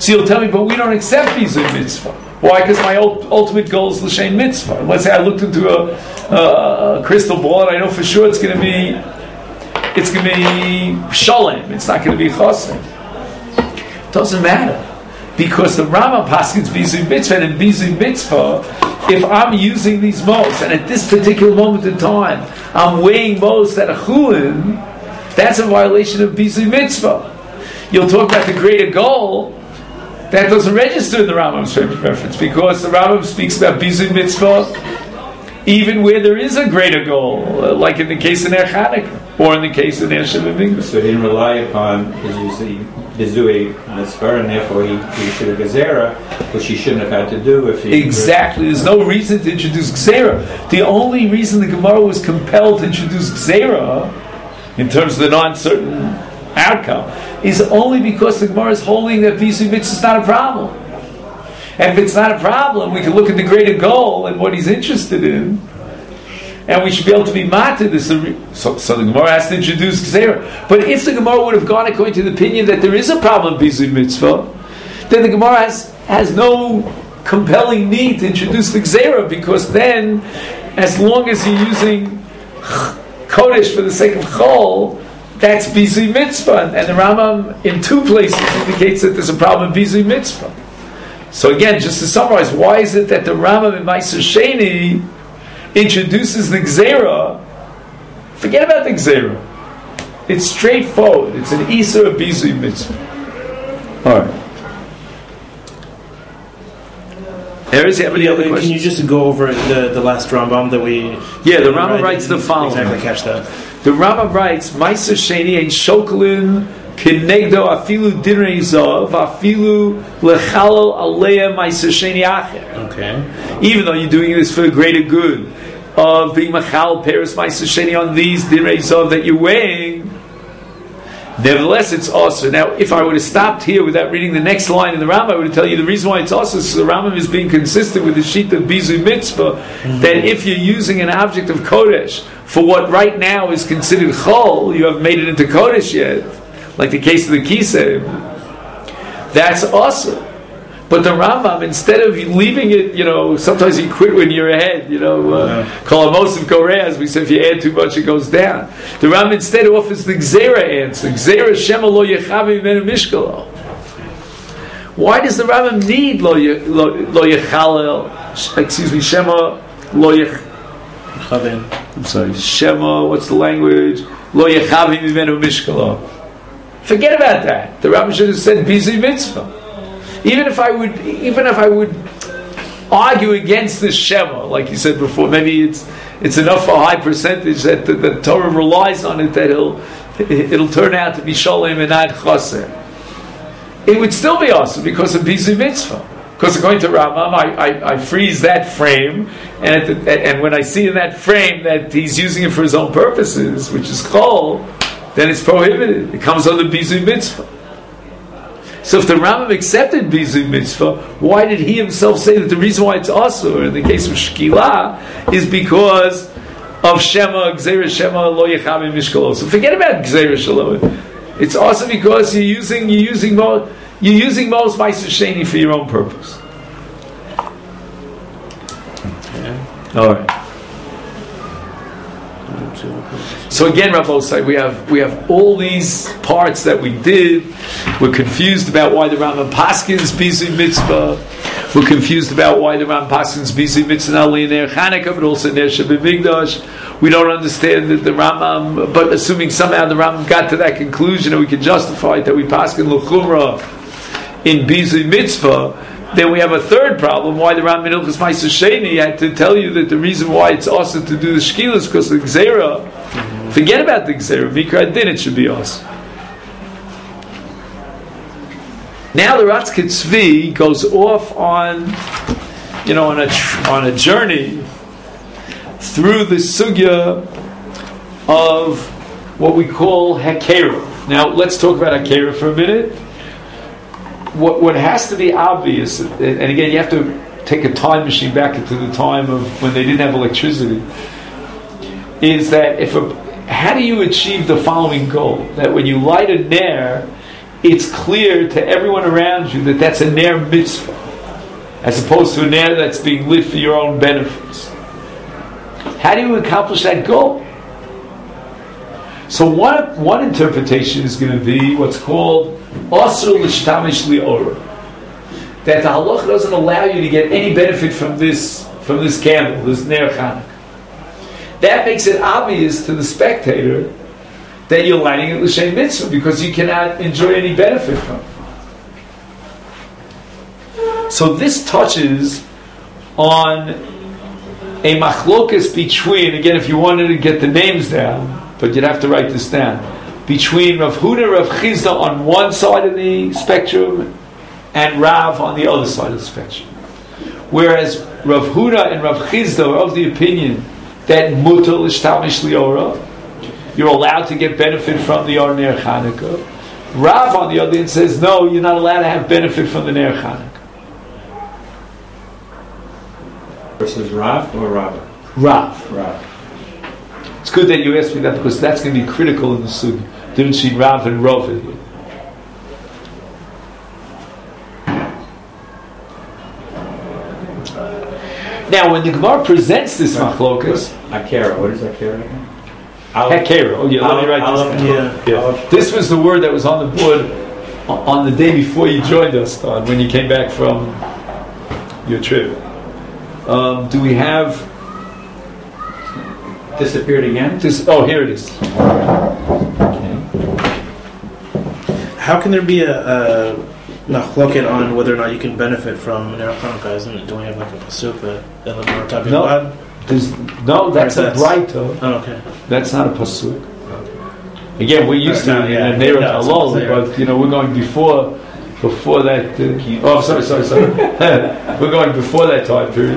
So you'll tell me, but we don't accept Bizui Mitzvah. Why? Because my ult- ultimate goal is L'Shein Mitzvah. Let's say I looked into a, a, a crystal ball and I know for sure it's going to be it's going to be Shalem. It's not going to be Chosem. Doesn't matter. Because the Rambam paskins Bizui Mitzvah, and in Bizui Mitzvah, if I'm using these modes, and at this particular moment in time, I'm weighing modes that are chulin, that's a violation of Bizui Mitzvah. You'll talk about the greater goal, that doesn't register in the Rambam's reference, because the Rambam speaks about Bizui Mitzvah even where there is a greater goal, uh, like in the case of Ner Chanukah, or in the case of Ner Shabbat Mikdash. So he didn't rely upon his Bizui Mitzvah, and therefore he, he should have Gezerah, which he shouldn't have had to do if he... Exactly. There's no reason to introduce Gezerah. The only reason the Gemara was compelled to introduce Gezerah, in terms of the non-certain outcome, is only because the Gemara is holding that Bizui Mitzvah is not a problem. And if it's not a problem, we can look at the greater goal and what he's interested in, and we should be able to be mated this. So, so the Gemara has to introduce Gezerah. But if the Gemara would have gone according to the opinion that there is a problem with Bizui Mitzvah, then the Gemara has, has no compelling need to introduce the Gezerah, because then, as long as you're using Kodesh for the sake of Chol, that's Bizui Mitzvah. And the Rambam in two places indicates that there's a problem with Bizui Mitzvah. So again, just to summarize, why is it that the Rambam in Ma'aser Sheni introduces the Gezerah? Forget about the Gezerah. It's straightforward. It's an Isur of Bizui Mitzvah. Alright. Eris, you have any other questions? Can you just go over the, the last Rambam that we... Yeah, the Rambam writes the following. Exactly, catch that. The Rambam writes, Ma'aser Sheni ein shoklin kinegdo afilu dinrei zav afilu lechalal aleya Ma'aser Sheni acher. Okay. Even though you're doing this for the greater good of being machal peres Ma'aser Sheni on these dinrei zav that you're weighing, nevertheless it's also. Now, if I would have stopped here without reading the next line in the Rambam, I would tell you the reason why it's also is the Rambam is being consistent with the sheet of Bizui Mitzvah, mm-hmm. that if you're using an object of Kodesh for what right now is considered Chol, you haven't made it into Kodesh yet, like the case of the Kisei, that's awesome. But the Rambam, instead of leaving it, you know, sometimes you quit when you're ahead, you know, Kol Amos of Koreas, we say if you add too much, it goes down. The Rambam instead offers the Gezerah answer. Gezerah Shema lo yechavi menu mishkalo. Why does the Rambam need lo yechalel, excuse me, Shema lo yechavin? I'm sorry, Shema, what's the language? Lo yechavi menu mishkalo. Forget about that. The Rambam should have said Bizui Mitzvah. Even if I would, even if I would argue against this Shema, like you said before, maybe it's it's enough for a high percentage that the, the Torah relies on it that it'll it'll turn out to be Sholem and not Chaser. It would still be awesome because of Bizui Mitzvah. Because according to Rambam, I, I, I freeze that frame, and at the, and when I see in that frame that he's using it for his own purposes, which is Chol, then it's prohibited. It comes under Bizui Mitzvah. So if the Rambam accepted Bizui Mitzvah, why did he himself say that the reason why it's Asur in the case of Shkila is because of Shema, Gzeira Shema, Lo Yechavim Mishkalo. So forget about Gzeira Shalom. It's also because you're using you're using mo, you're using most Ma'aser Sheni for your own purpose. Okay. All right. So again, Rabbosai, we have we have all these parts that we did. We're confused about why the Rambam paskins Bizui Mitzvah. We're confused about why the Rambam paskins Bizui Mitzvah not only in Ner Chanukah but also in Ner Shabbat Mikdash. We don't understand that the Rambam, but assuming somehow the Rambam got to that conclusion and we can justify it that we paskin l'chumra in Bizui Mitzvah, then we have a third problem, why the Rambam in Ilchos Ma'aser Sheni had to tell you that the reason why it's also to do the Shkila is because of the Gzeira. Mm-hmm. Forget about the Gzeira. Mikra Din, it should be awesome. Now the Ratzke Tzvi goes off on, you know, on a on a journey through the sugya of what we call Hakera. Now let's talk about Hakera for a minute. What what has to be obvious, and again you have to take a time machine back into the time of when they didn't have electricity, is that if a, how do you achieve the following goal? That when you light a ner, it's clear to everyone around you that that's a ner mitzvah, as opposed to a ner that's being lit for your own benefits. How do you accomplish that goal? So one one interpretation is going to be what's called asur l'shtamish li'ora, that the halacha doesn't allow you to get any benefit from this from this candle, this ner Chanukah. That makes it obvious to the spectator that you're lighting it l'shem mitzvah because you cannot enjoy any benefit from it. So this touches on a machlokas between, again, if you wanted to get the names down, but you'd have to write this down, between Rav Huna and Rav Chizda on one side of the spectrum and Rav on the other side of the spectrum. Whereas Rav Huna and Rav Chizda are of the opinion that mutar l'shtamish li'ora, you're allowed to get benefit from the Or Ner Chanukah. Rav on the other hand says, no, you're not allowed to have benefit from the Ner Chanukah. Versus Rav or Rav? Rav. Rav. It's good that you asked me that because that's going to be critical in the sugi. Didn't she Rav and Rav here? Now, when the Gemara presents this machlokas, Akera, what is Akera again? Hakera. Oh yeah, let me write this down. Yeah. Yeah. This was the word that was on the board on the day before you joined us, Don, when you came back from your trip. Um, do we have Disappeared again? this? Oh, here it is. Okay. How can there be a, a machloket on whether or not you can benefit from Ner Chanukah? Isn't it? Do we have like a pasuk that Elamar Tabi No. Vlad? There's, no, that's a That's- brighto. Oh, okay. That's not a pasuk. Again, we're used No, to yeah. yeah, Neirat No, it's Halol, there. but you know we're going before before that. Uh, oh, sorry, sorry, sorry. We're going before that time period.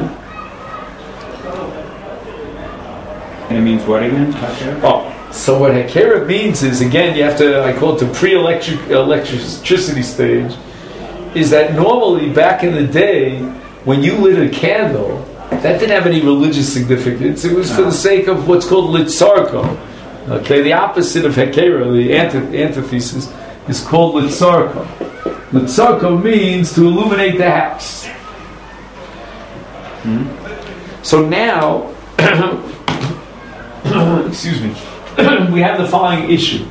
And it means what again? Akera? Oh, so what Hakera means is, again, you have to, I call it the pre-electric electricity stage, is that normally back in the day, when you lit a candle, that didn't have any religious significance. It was for the sake of what's called litzarko. Okay, the opposite of Hakera, the anti- antithesis, is called litzarko. Litzarko means to illuminate the house. Hmm? So now, excuse me, we have the following issue.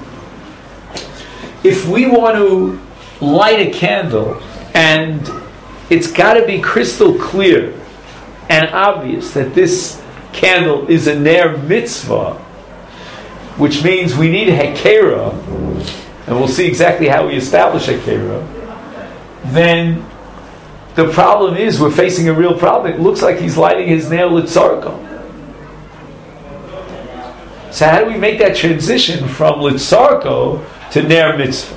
If we want to light a candle and it's got to be crystal clear and obvious that this candle is a ner mitzvah, which means we need Hakera, and we'll see exactly how we establish Hakera, then the problem is we're facing a real problem. It looks like he's lighting his ner litzarko. So how do we make that transition from litzarko to ner mitzvah?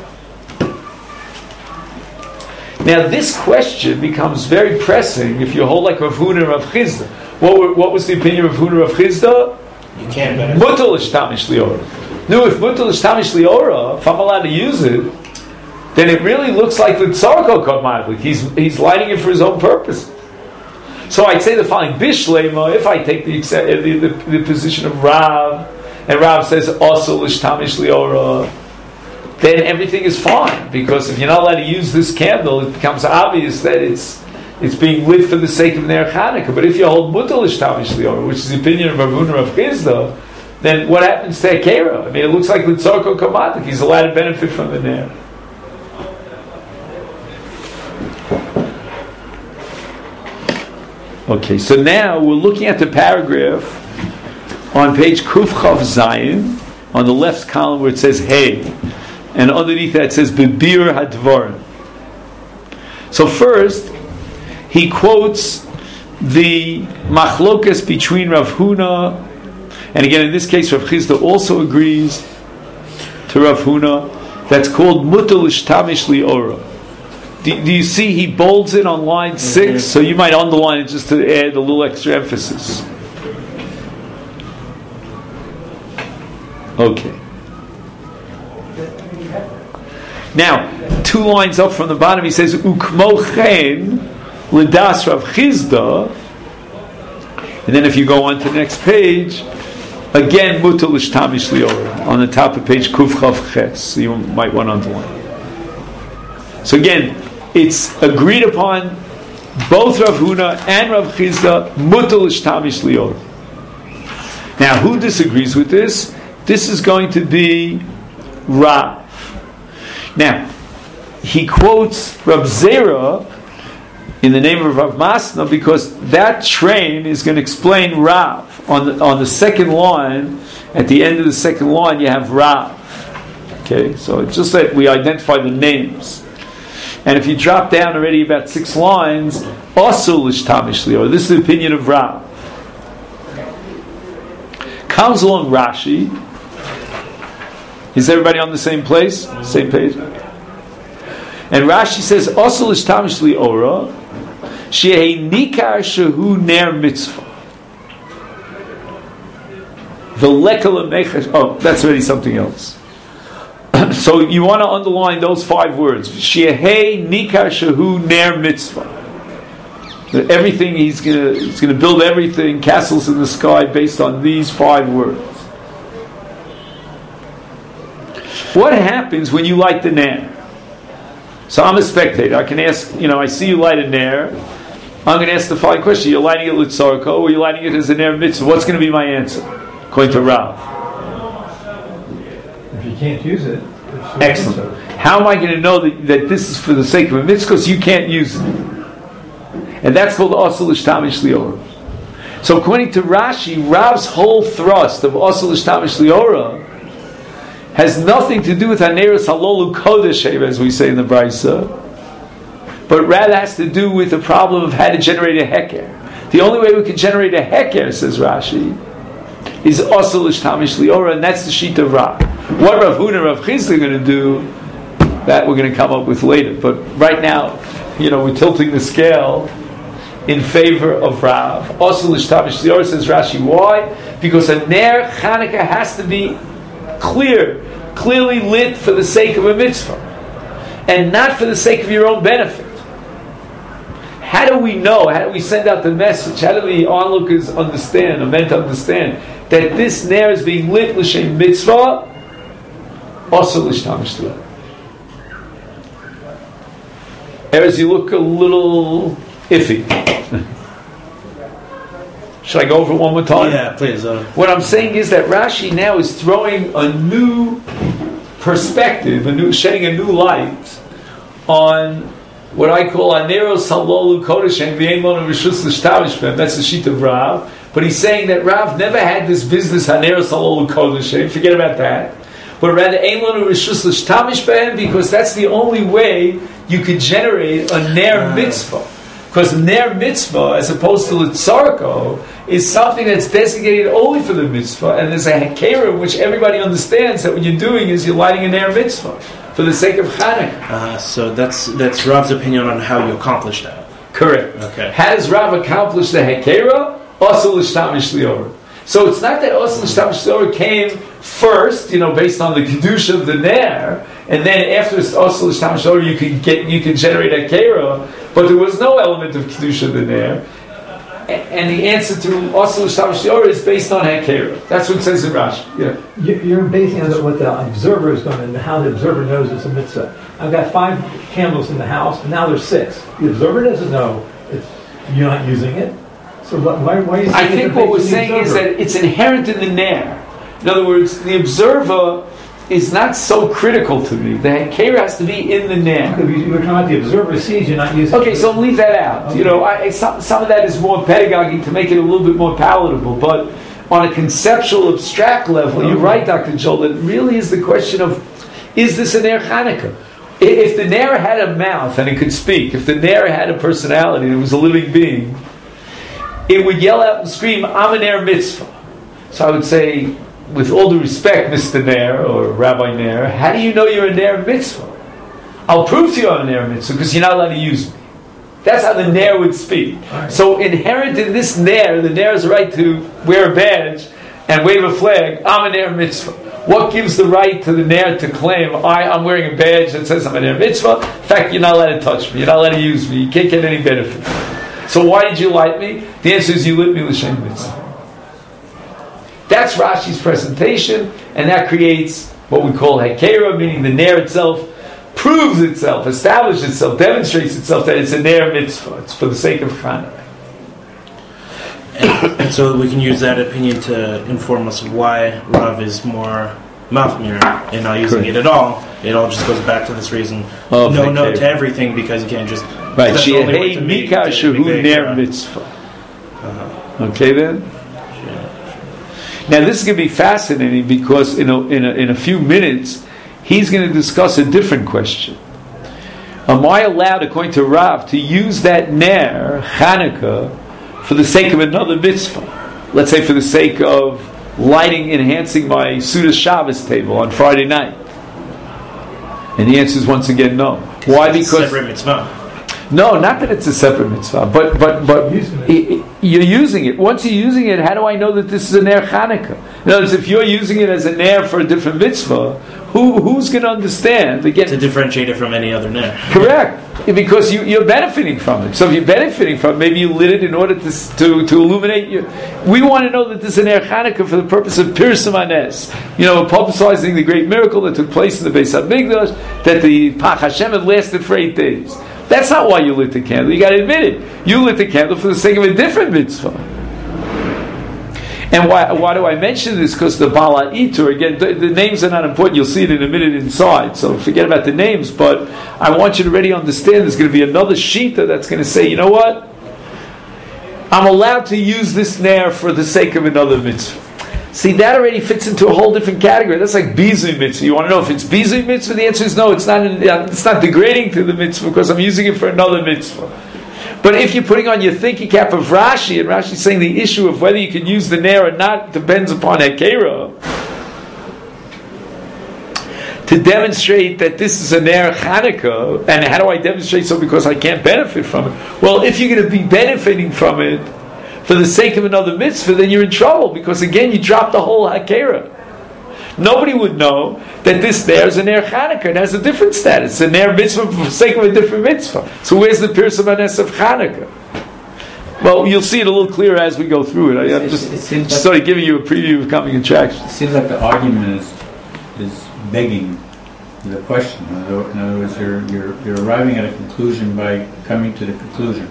Now this question becomes very pressing if you hold like Rav Huna and Rav Chizda. What, were, what was the opinion of Rav Huna and Rav Chizda? You can't benefit. Mutar l'shtamish li'ora. No, if mutar l'shtamish li'ora, if I'm allowed to use it, then it really looks like litzarko kodmadlik. He's he's lighting it for his own purpose. So I'd say the following: Bishlema. If I take the the, the, the position of Rav, and Rav says also l'shtamish li'ora, then everything is fine, because if you're not allowed to use this candle, it becomes obvious that it's it's being lit for the sake of Ner Chanukah. But if you hold mutar l'shtamish li'ora, which is the opinion of Rav Huna Rav Chizda, then what happens to Hakera? I mean, it looks like litzarko kamadik. He's allowed to benefit from the Ner. Okay, so now we're looking at the paragraph on page Kuf Chav Zayin, on the left column where it says Hey, and underneath that it says Bebir Hadvarim. So first, he quotes the machlokas between Rav Huna, and again in this case Rav Chizda also agrees to Rav Huna, that's called mutar l'shtamish li'ora. Do, do you see he bolds it on line six? So you might underline it just to add a little extra emphasis. Okay. Now, two lines up from the bottom, he says, Ukmo chen l'das Rav Chizda. And then if you go on to the next page, again, mutar l'shtamish li'ora, on the top of page Kuf Chav Ches. So you might want to underline. So again, it's agreed upon, both Rav Huna and Rav Chizda, mutal ishtamish lior. Now, who disagrees with this? This is going to be Rav. Now, he quotes Rav Zera in the name of Rav Masna because that train is going to explain Rav. On the, on the second line, at the end of the second line, you have Rav. Okay, so it's just that we identify the names. And if you drop down already about six lines, also l'shtamish lior. This is the opinion of Rav. Comes along Rashi. Is everybody on the same place? Same page? And Rashi says, also l'shtamish liora, she'ei nikar shehu ner mitzvah. V'lekala mechash. Oh, that's already something else. So you want to underline those five words. She'ei nikar shehu ner mitzvah. That everything he's gonna he's gonna build everything, castles in the sky, based on these five words. What happens when you light the ner? So I'm a spectator. I can ask, you know, I see you light a ner. I'm going to ask the following question: you're lighting it litzarko, or you're lighting it as a ner mitzvah? What's going to be my answer, according to Rav? If you can't use it, excellent. How am I going to know that, that this is for the sake of a mitzvah? Because you can't use it, and that's called asal ishtamish liora. So according to Rashi, Rav's whole thrust of asal ishtamish liora has nothing to do with haneros halolu kodesh, as we say in the Brisa, but rather has to do with the problem of how to generate a heker. The only way we can generate a heker, says Rashi, is asal ishtamish liora, and that's the sheet of Rav. What Rav Huna and Rav Chizda are going to do, that we're going to come up with later. But right now, you know, we're tilting the scale in favor of Rav. Asal ishtamish liora, says Rashi. Why? Because a ner Chanukah has to be clear, clearly lit for the sake of a mitzvah, and not for the sake of your own benefit. How do we know? How do we send out the message? How do the onlookers understand, or meant to understand, that this ner is being lit l'shem mitzvah, also l'shtamish lior? Erez, you look a little iffy. Should I go over it one more time? Yeah, please. Uh, what I'm saying is that Rashi now is throwing a new perspective, a new, shedding a new light on what I call aneros halolu kodesh and v'eimon rishus l'shtavish b'hem. That's the sheet of Rav. But he's saying that Rav never had this business aneros halolu kodesh. Forget about that. But rather eimon rishus l'shtavish b'hem, because that's the only way you could generate a ner mitzvah. Because ner mitzvah, as opposed to litzarko, is something that's designated only for the mitzvah, and there's a hekera which everybody understands that what you're doing is you're lighting a ner mitzvah for the sake of Chanukah. uh, so that's that's Rav's opinion on how you accomplish that. Correct. Okay. How does Rav accomplish the hekera? Asal l'shtamish liora. So it's not that asal l'shtamish liora came first, you know, based on the kedusha of the ner, and then after asal l'shtamish liora you can get you can generate a hekera, but there was no element of kedusha of the ner. And the answer to asal l'shtamish liora is based on hekera. That's what it says in Rashi. Yeah. You're basing on what the observer is going to, and how the observer knows it's a mitzvah. I've got five candles in the house, and now there's six. The observer doesn't know it's, you're not using it. So why, why are you saying I think what we're saying is that it's inherent in the ner. In other words, the observer is not so critical to me. The hekera has to be in the ner. Okay, you were talking about the observer sees you're not using Okay, it. so leave that out. Okay. You know, I, some, some of that is more pedagogy to make it a little bit more palatable. But on a conceptual, abstract level, okay. You're right, Doctor Joel. It really is the question of, is this a ner Chanukah? If the ner had a mouth and it could speak, if the ner had a personality and it was a living being, it would yell out and scream, "I'm a ner mitzvah." So I would say, with all due respect, Mister Ner or Rabbi Ner, how do you know you're a ner mitzvah? I'll prove to you I'm a ner mitzvah because you're not allowed to use me. That's how the ner would speak. Right. So inherent in this ner, the ner has a right to wear a badge and wave a flag. I'm a ner mitzvah. What gives the right to the ner to claim I, I'm wearing a badge that says I'm a ner mitzvah? In fact, you're not allowed to touch me. You're not allowed to use me. You can't get any benefit. So why did you light me? The answer is you lit me l'shem mitzvah. That's Rashi's presentation, and that creates what we call hekera, meaning the ner itself proves itself, establishes itself, demonstrates itself that it's a ner mitzvah. It's for the sake of Chanukah. And, and so we can use that opinion to inform us of why Rav is more mafmir and not using Correct. it at all. It all just goes back to this reason. Of no note Hakera. to everything because you can't just. Right. that's the only way Shehei to make- Mika to Shehu make the ner Hakera. mitzvah. Uh-huh. Okay then? Now this is going to be fascinating because in a, in a, in a few minutes he's going to discuss a different question. Am I allowed, according to Rav, to use that ner, Chanukah, for the sake of another mitzvah? Let's say for the sake of lighting, enhancing my Sudas Shabbos table on Friday night. And the answer is once again no. Why? It's a Because separate mitzvah. no, not that it's a separate mitzvah, but but but Using it. i- i- you're using it. Once you're using it, how do I know that this is a ner Chanukah? In other words, if you're using it as a ner for a different mitzvah, who who's going to understand? Again, To differentiate it from any other ner. correct, because you, you're benefiting from it. So if you're benefiting from it, maybe you lit it in order to to, to illuminate you. We want to know that this is a ner Chanukah for the purpose of Pirsum Hanes. You know, publicizing the great miracle that took place in the Beis Hamikdash, that the Pach Hashem had lasted for eight days. That's not why you lit the candle. You got to admit it. You lit the candle for the sake of a different mitzvah. And why, why do I mention this? Because the Bala Itur, again, the, the names are not important. You'll see it in a minute inside. So forget about the names. But I want you to already understand there's going to be another Shita that's going to say, you know what? I'm allowed to use this Nair for the sake of another mitzvah. See, that already fits into a whole different category. That's like Bizui mitzvah. You want to know if it's Bizui mitzvah? The answer is no. It's not. It's not degrading to the mitzvah because I'm using it for another mitzvah. But if you're putting on your thinking cap of Rashi, and Rashi's saying the issue of whether you can use the Nair or not depends upon Hakera, to demonstrate that this is a Nair Chanukah, and how do I demonstrate so? Because I can't benefit from it. Well, if you're going to be benefiting from it for the sake of another mitzvah, then you're in trouble, because again, you drop the whole Hakera. Nobody would know that this Nair is a Nair Chanukah. It has a different status. It's a Nair mitzvah for the sake of a different mitzvah. So where's the Pirsum Hanes of Chanukah? Well, you'll see it a little clearer as we go through it. I, I'm It- just, it seems just like- sort of giving you a preview of coming attractions. It seems like the argument is is begging the question. In other in other words, you're, you're, you're arriving at a conclusion by coming to the conclusion.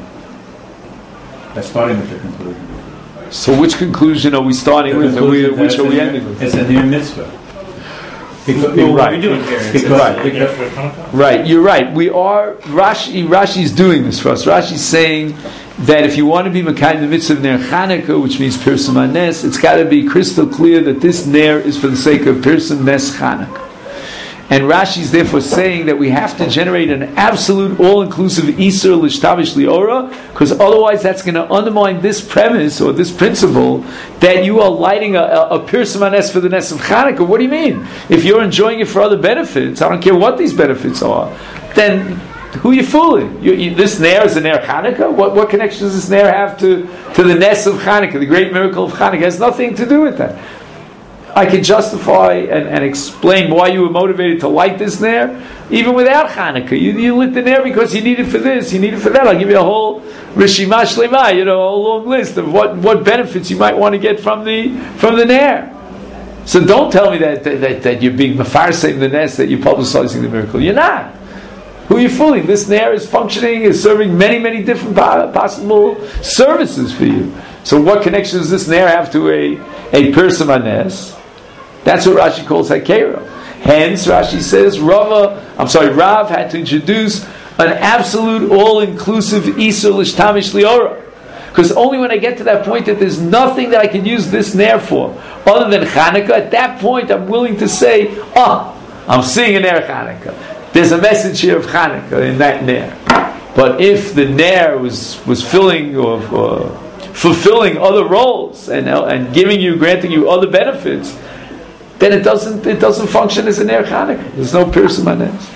By starting with the conclusion. So which conclusion are we starting The with, and we, conclusion that which it's are a we near- ending with? It's a near mitzvah. Because, Well, what Right. are we doing here? It's Because- a- Right. because for Hanukkah? Right, you're right. We are Rashi. Rashi's doing this for us. Rashi's saying that if you want to be Mekayim the mitzvah of Ner Chanukah, which means Pirsum Hanes, it's got to be crystal clear that this Ner is for the sake of Pirsum Nes Chanukah. And Rashi's therefore saying that we have to generate an absolute, all-inclusive Isur L'shtavish Liora, because otherwise that's going to undermine this premise or this principle that you are lighting a, a, a Pirsum Hanes for the Nes of Chanukah. What do you mean? If you're enjoying it for other benefits, I don't care what these benefits are, then who are you fooling? You, you, this Ner is a Ner Chanukah? What, what connection does this Ner have to, to the Nes of Chanukah, the great miracle of Chanukah? It has nothing to do with that. I can justify and, and explain why you were motivated to light this Ner, even without Chanukah. You, you lit the Ner because you need it for this, you need it for that. I'll give you a whole Rishima Shlema, you know, a long list of what, what benefits you might want to get from the from the Ner. So don't tell me that that, that, that you're being mefarsing the Nes, that you're publicizing the miracle. You're not. Who are you fooling? This Ner is functioning, is serving many, many different possible services for you. So what connection does this Ner have to a, a Pirsum Hanes? That's what Rashi calls Hakera. Hence, Rashi says, Rava, I'm sorry, Rav had to introduce an absolute, all-inclusive Isur L'shtamish Liora. Because only when I get to that point that there's nothing that I can use this Ner for, other than Chanukah, at that point I'm willing to say, oh, I'm seeing a Ner Chanukah. There's a message here of Chanukah in that Ner. But if the Ner was, was filling or, or fulfilling other roles and, and giving you, granting you other benefits, then it doesn't it doesn't function as a Ner Chanukah. There's no Pirsum Hanes.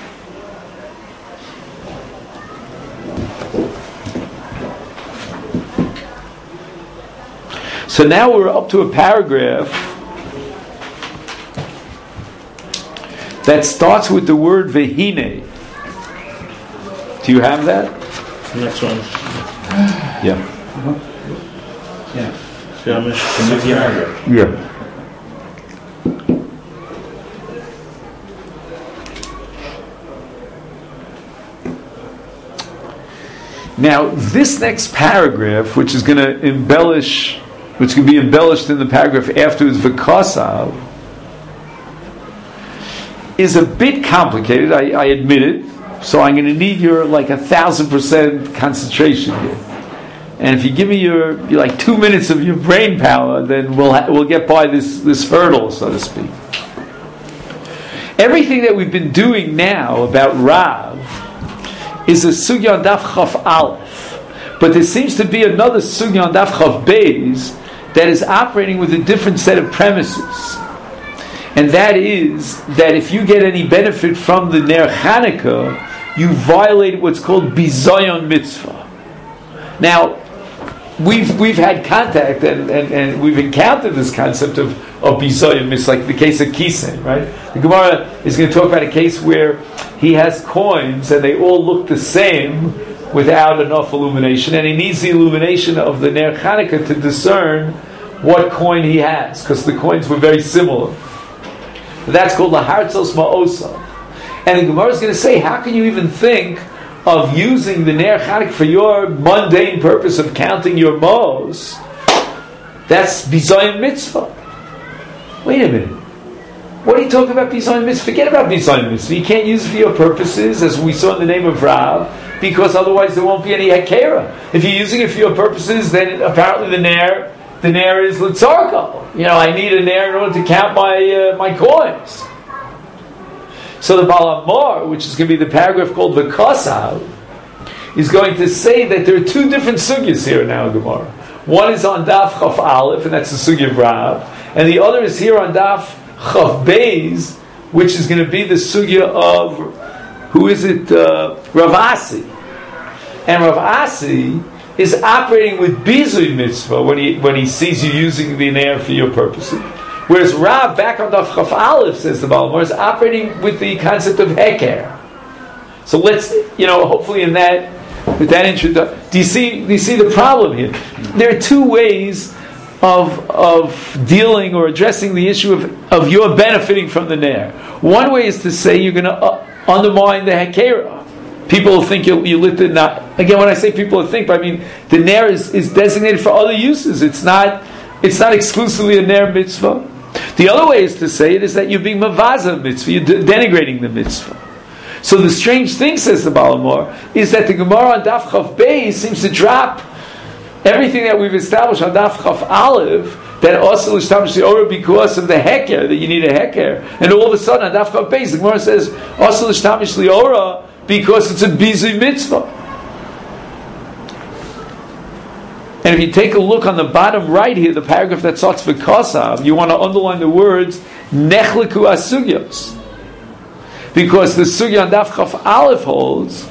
So now we're up to a paragraph that starts with the word Vehine. Do you have that? Next one. Yeah. Yeah. Shamish. The next paragraph. Yeah. Now, this next paragraph, which is going to embellish, which can be embellished in the paragraph afterwards, v'kasav, is a bit complicated, I, I admit it, so I'm going to need your like a thousand percent concentration here. And if you give me your, your like two minutes of your brain power, then we'll ha- we'll get by this, this hurdle, so to speak. Everything that we've been doing now about Rav is a sugya on daf chaf aleph, but there seems to be another sugya on daf chaf beis that is operating with a different set of premises, and that is that if you get any benefit from the Ner Chanukah, you violate what's called bizayon mitzvah. Now, we've we've had contact and, and, and we've encountered this concept of, of bizayon mitzvah, like the case of Kisen, right? The Gemara is going to talk about a case where he has coins and they all look the same without enough illumination, and he needs the illumination of the Ner Chanukah to discern what coin he has, because the coins were very similar. That's called the Hartzos Ma'osa. And the Gemara is going to say, how can you even think of using the Ner Chanukah for your mundane purpose of counting your mos? That's bizayon mitzvah. Wait a minute. What are you talking about bizayon mitzvah? Forget about bizayon mitzvah. You can't use it for your purposes, as we saw in the name of Rav, because otherwise there won't be any hakera. If you're using it for your purposes, then apparently the Ner, the Ner is litzarko. You know, I need a Ner in order to count my uh, my coins. So the Baal HaMor, which is going to be the paragraph called V'kasav, is going to say that there are two different sugyas here now in Gemara. One is on Daf Chaf Aleph, and that's the sugya of Rav, and the other is here on Daf Chaf Beis, which is going to be the sugya of, who is it, uh, Rav Asi. And Rav Asi is operating with bizui mitzvah when he when he sees you using the Ner for your purposes. Whereas Rav, back on Daf Chaf Aleph, says the Baal HaMor, is operating with the concept of heker. So let's, you know, hopefully in that, with that introduction, do you see? Do you see the problem here? There are two ways of of dealing or addressing the issue of of your benefiting from the Ner. One way is to say you're going to uh, undermine the hekera. People will think you you lit the not. Again, when I say people will think, I mean the Ner is, is designated for other uses. It's not it's not exclusively a Ner mitzvah. The other way is to say it is that you're being mavaza mitzvah, you're de- denigrating the mitzvah. So the strange thing, says the Baal HaMor, is that the Gemara on Daf Chaf Beis seems to drop everything that we've established on Daf Chaf Aleph, that also established the Orah because of the heker, that you need a heker, and all of a sudden on Daf Chaf Beis the Gemara says also established the Orah because it's a bizui mitzvah. And if you take a look on the bottom right here, the paragraph that starts with Kasav, you want to underline the words Nechliku Asugyos. Because the Sugya on Daf Chaf Aleph holds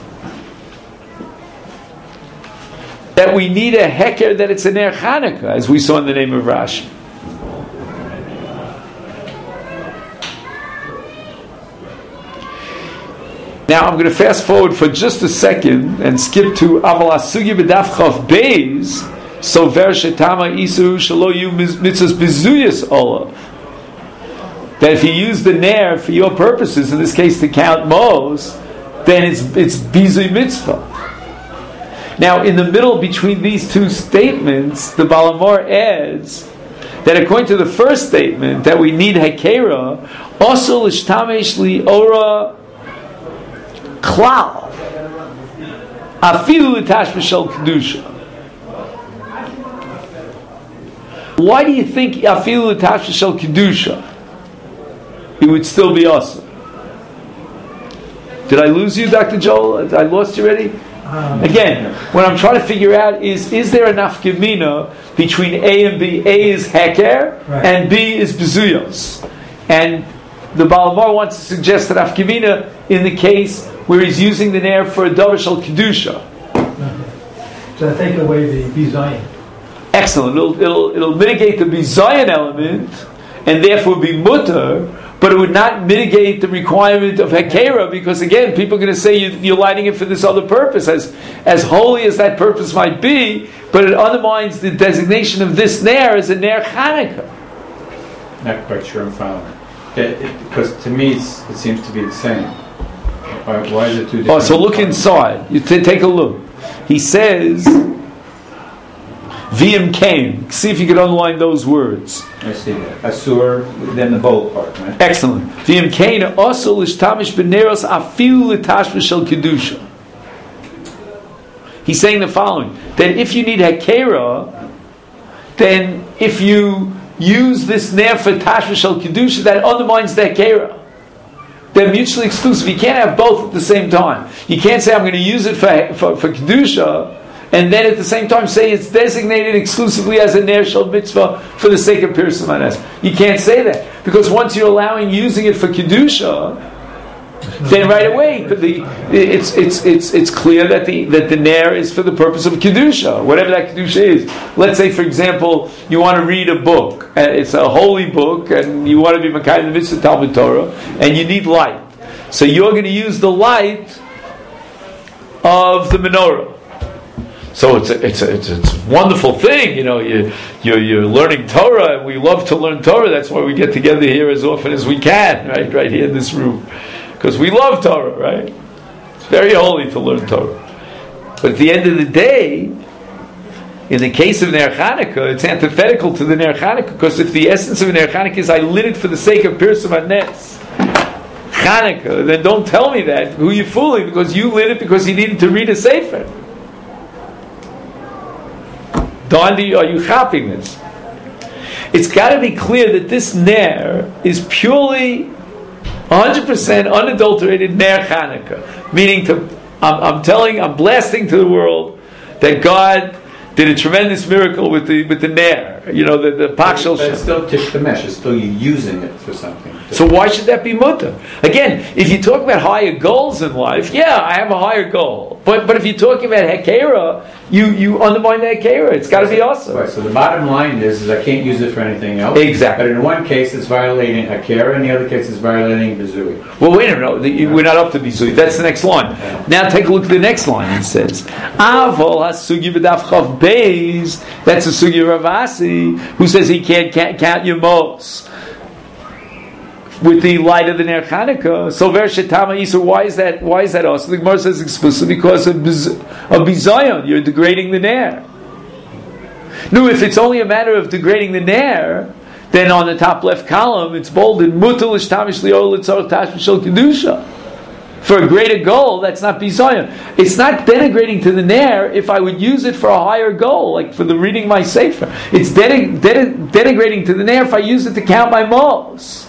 that we need a heker, that it's a Ner Chanukah, as we saw in the name of Rashi. Now I'm going to fast forward for just a second and skip to Aval Asugya B'Daf Chaf Beis, so Ver Shetama Isu Shalo Yu Mitzvahs Bizuyas Olav. That if you use the Ner for your purposes, in this case to count Mos, then it's it's Bizui Mitzvah. Now in the middle between these two statements, the Baal HaMor adds that according to the first statement, that we need Hekera, also L'shtamesh Li Ora Klal Afilu L'tash B'Shel Kedusha. Why do you think Afilu L'tash B'Shel Kedusha it would still be awesome? Did I lose you, Doctor Joel? I lost you already? Um, Again, what I'm trying to figure out is, is there enough gemina between A and B? A is heker, right, and B is bezuyos. And the Baal HaMor wants to suggest that afgemina in the case where he's using the Ner for a davar shel kedusha. So take away the bizayin. Excellent. It'll, it'll, it'll mitigate the bizayin element, and therefore be mutter, but it would not mitigate the requirement of hekera, because again, people are going to say you, you're lighting it for this other purpose, as as holy as that purpose might be, but it undermines the designation of this Ner as a Ner Chanukah. Not quite sure I'm following. Okay, it, because to me it's, it seems to be the same. Why, why is it two different? Oh, so look inside. You t- take a look. he says, V'im came. See if you can underline those words. I see that. Asur, then the bold part, right? Excellent. V'im came also l'shtamish b'neros afilu l'tashmish shel kedusha. He's saying the following: that if you need hekera, then if you use this ner for tashmish shel kedusha, that undermines the hekera. They're mutually exclusive. You can't have both at the same time. You can't say I'm going to use it for for, for kedusha, and then at the same time say it's designated exclusively as a ner shel mitzvah for the sake of Pirush Manes. You can't say that, because once you're allowing using it for kedusha, then right away the, it's it's it's it's clear that the that the ner is for the purpose of kedusha, whatever that kedusha is. Let's say, for example, you want to read a book, and it's a holy book, and you want to be Makayim the mitzvah Talmud Torah, and you need light. So you're going to use the light of the menorah. So it's a, it's a, it's a, it's a wonderful thing, you know. You you're, you're learning Torah, and we love to learn Torah. That's why we get together here as often as we can, right? Right here in this room. Because we love Torah, right? It's very holy to learn Torah. But at the end of the day, in the case of Ner Chanukah, it's antithetical to the Ner Chanukah, because if the essence of Ner Chanukah is I lit it for the sake of Pirush Manes, Chanukah, then don't tell me that. Who you fooling? Because you lit it because you needed to read a Sefer. Dondi, are you chopping this? It's got to be clear that this Ner is purely one hundred percent unadulterated Ner Chanukah, meaning to, I'm, I'm telling, I'm blasting to the world that God did a tremendous miracle with the with the Ner, you know, the the Pakshel. But it's still Tish Kamesh, it's still you using it for something. So why should that be mutter? Again, if you talk about higher goals in life, yeah, I have a higher goal. But but if you're talking about Hekera, you, you undermine the Hekera. It's got to be awesome. Right, so the bottom line is, is I can't use it for anything else. Exactly. But in one case it's violating Hekera, in the other case it's violating Bizui. Well, wait a minute. No, we're not up to Bizui. That's the next line. Yeah. Now take a look at the next line. It says, Avol hasugi v'daf chav beis. That's a sugi Ravasi, who says he can't, can't count your mos with the light of the Ner Chanukah. So ver shetama Yisur, why is that? Why is that also? The Gemara says explicitly because of biz, of bizayon. You're degrading the Ner. No, if it's only a matter of degrading the Ner, then on the top left column it's bolded mutal ishtamish liol litzor tashmish shel kedusha. For a greater goal, that's not bizayon. It's not denigrating to the Ner if I would use it for a higher goal, like for the reading my Sefer. It's den- den- denigrating to the Ner if I use it to count my mos.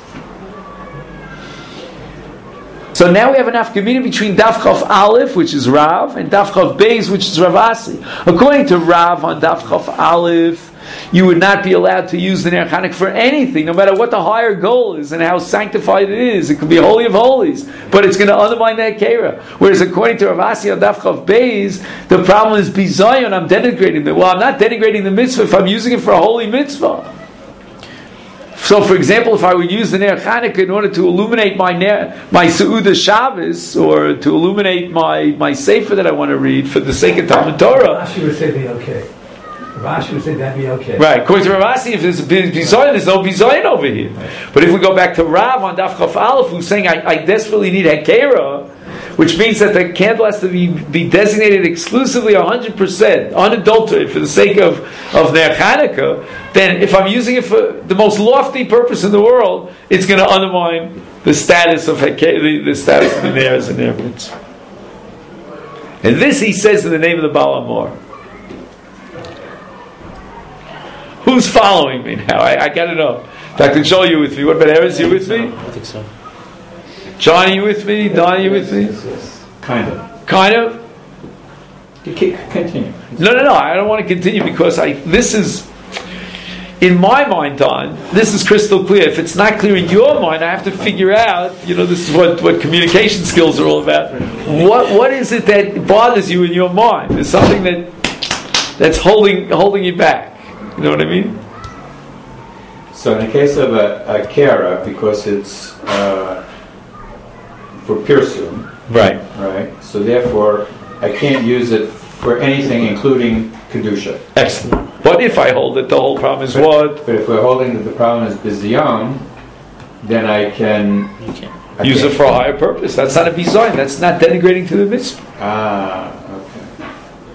So now we have an afkamina between Daf Chav Aleph, which is Rav, and Daf Chav Beis, which is Ravasi. According to Rav on Daf Chav Aleph, you would not be allowed to use the Ner Chanukah for anything, no matter what the higher goal is and how sanctified it is. It could be holy of holies, but it's going to undermine that Kera. Whereas according to Ravasi on Daf Chav Beis, the problem is bizayon. I'm denigrating the. Well, I'm not denigrating the mitzvah if I'm using it for a holy mitzvah. So, for example, if I would use the Ner Chanukah in order to illuminate my ner, my Seudah Shabbos, or to illuminate my, my Sefer that I want to read for the sake of Talmud Torah, Rashi would say be okay. Rashi would say that'd be okay. Right. According to Ravasi, if there's a bizayon, there's no bizayon over here. But if we go back to Rav on Daf Chaf Aleph, who's saying I, I desperately need Hekera, which means that the candle has to be, be designated exclusively one hundred percent, unadulterated, for the sake of, of Ner Chanukah, then if I'm using it for the most lofty purpose in the world, it's going to undermine the status of Hekera, the, the status of the Ner as a Ner mitzvah. And this he says in the name of the Baal Hamor. Who's following me now? I, I got to know. Doctor Joel, you with me? What about Erez? You with me? I think so. John, you with me? Don, you with me? Kind of. Kind of? You can't continue. No, no, no. I don't want to continue because I. This is, in my mind, Don, this is crystal clear. If it's not clear in your mind, I have to figure out, you know, this is what, what communication skills are all about. What What is it that bothers you in your mind? There's something that that's holding holding you back. You know what I mean? So in the case of a, a kera, because it's uh, for pirsum, Right. right? So therefore, I can't use it for anything, including kedusha. Excellent. But if I hold it, the whole problem is what? But if we're holding that the problem is bizayon, then I can You can't. I Use can't- it for a higher purpose. That's not a bizayon. That's not denigrating to the mitzvah. Ah, okay.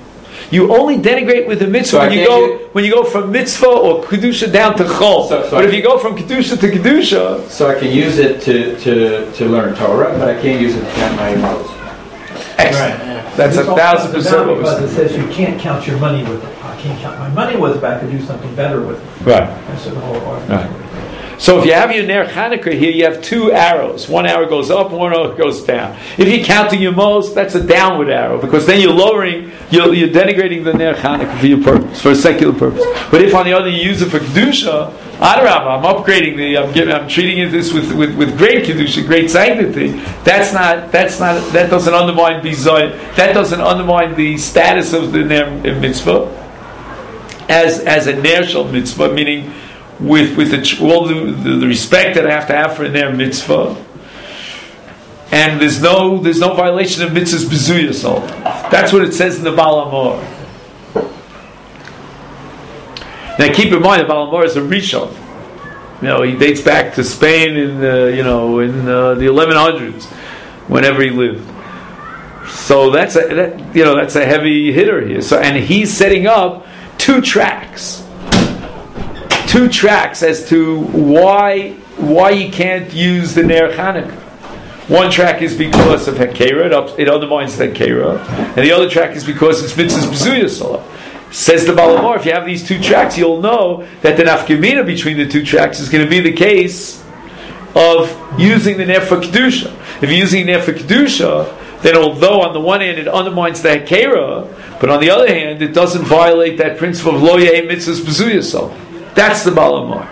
You only denigrate with the mitzvah So I when you can't go use- when you go from mitzvah or kedusha down to chol. So- so but I if you go from kedusha to kedusha, So I can use it to, to, to learn Torah, but I can't use it to count my miles. excellent. Right, yeah. That's a It's all thousand about percent what we're Because saying. it says you can't count your money with it. I can't count my money with it, but I could do something better with it. Right. That's the whole argument. Right. So if you have your Ner Chanukah here, you have two arrows. One arrow goes up, one arrow goes down. If you're counting your most, that's a downward arrow, because then you're lowering, you're, you're denigrating the Ner Chanukah for your purpose, for a secular purpose. But if on the other you use it for Kedusha, Adarabah, I'm upgrading the, I'm giving, I'm treating it this with, with, with great Kedusha, great sanctity. That's not, that's not, that doesn't undermine Bizoy, that doesn't undermine the status of the Ner Mitzvah as, as a Ner Shel Mitzvah, meaning with with the, all the, the, the respect that I have to have for their mitzvah, and there's no there's no violation of mitzvahs bezuyas. That's what it says in the Baal Hamor. Now keep in mind the Baal Hamor is a Rishon. You know, he dates back to Spain in uh, you know in uh, the eleven hundreds, whenever he lived. So that's a that, you know that's a heavy hitter here. So and he's setting up two tracks. Two tracks as to why why you can't use the Ner Chanukah. One track is because of Hekera, it, up, it undermines the Hekera, and the other track is because it's mitzvahs b'zuyas. Says the Baal Hamor, if you have these two tracks, you'll know that the nafkamina between the two tracks is going to be the case of using the Ner for Kedusha. If you're using Ner for Kedusha, then although on the one hand it undermines the Hekera, but on the other hand it doesn't violate that principle of lo yeh mitzvahs b'zuyas. That's the Baal Hamor.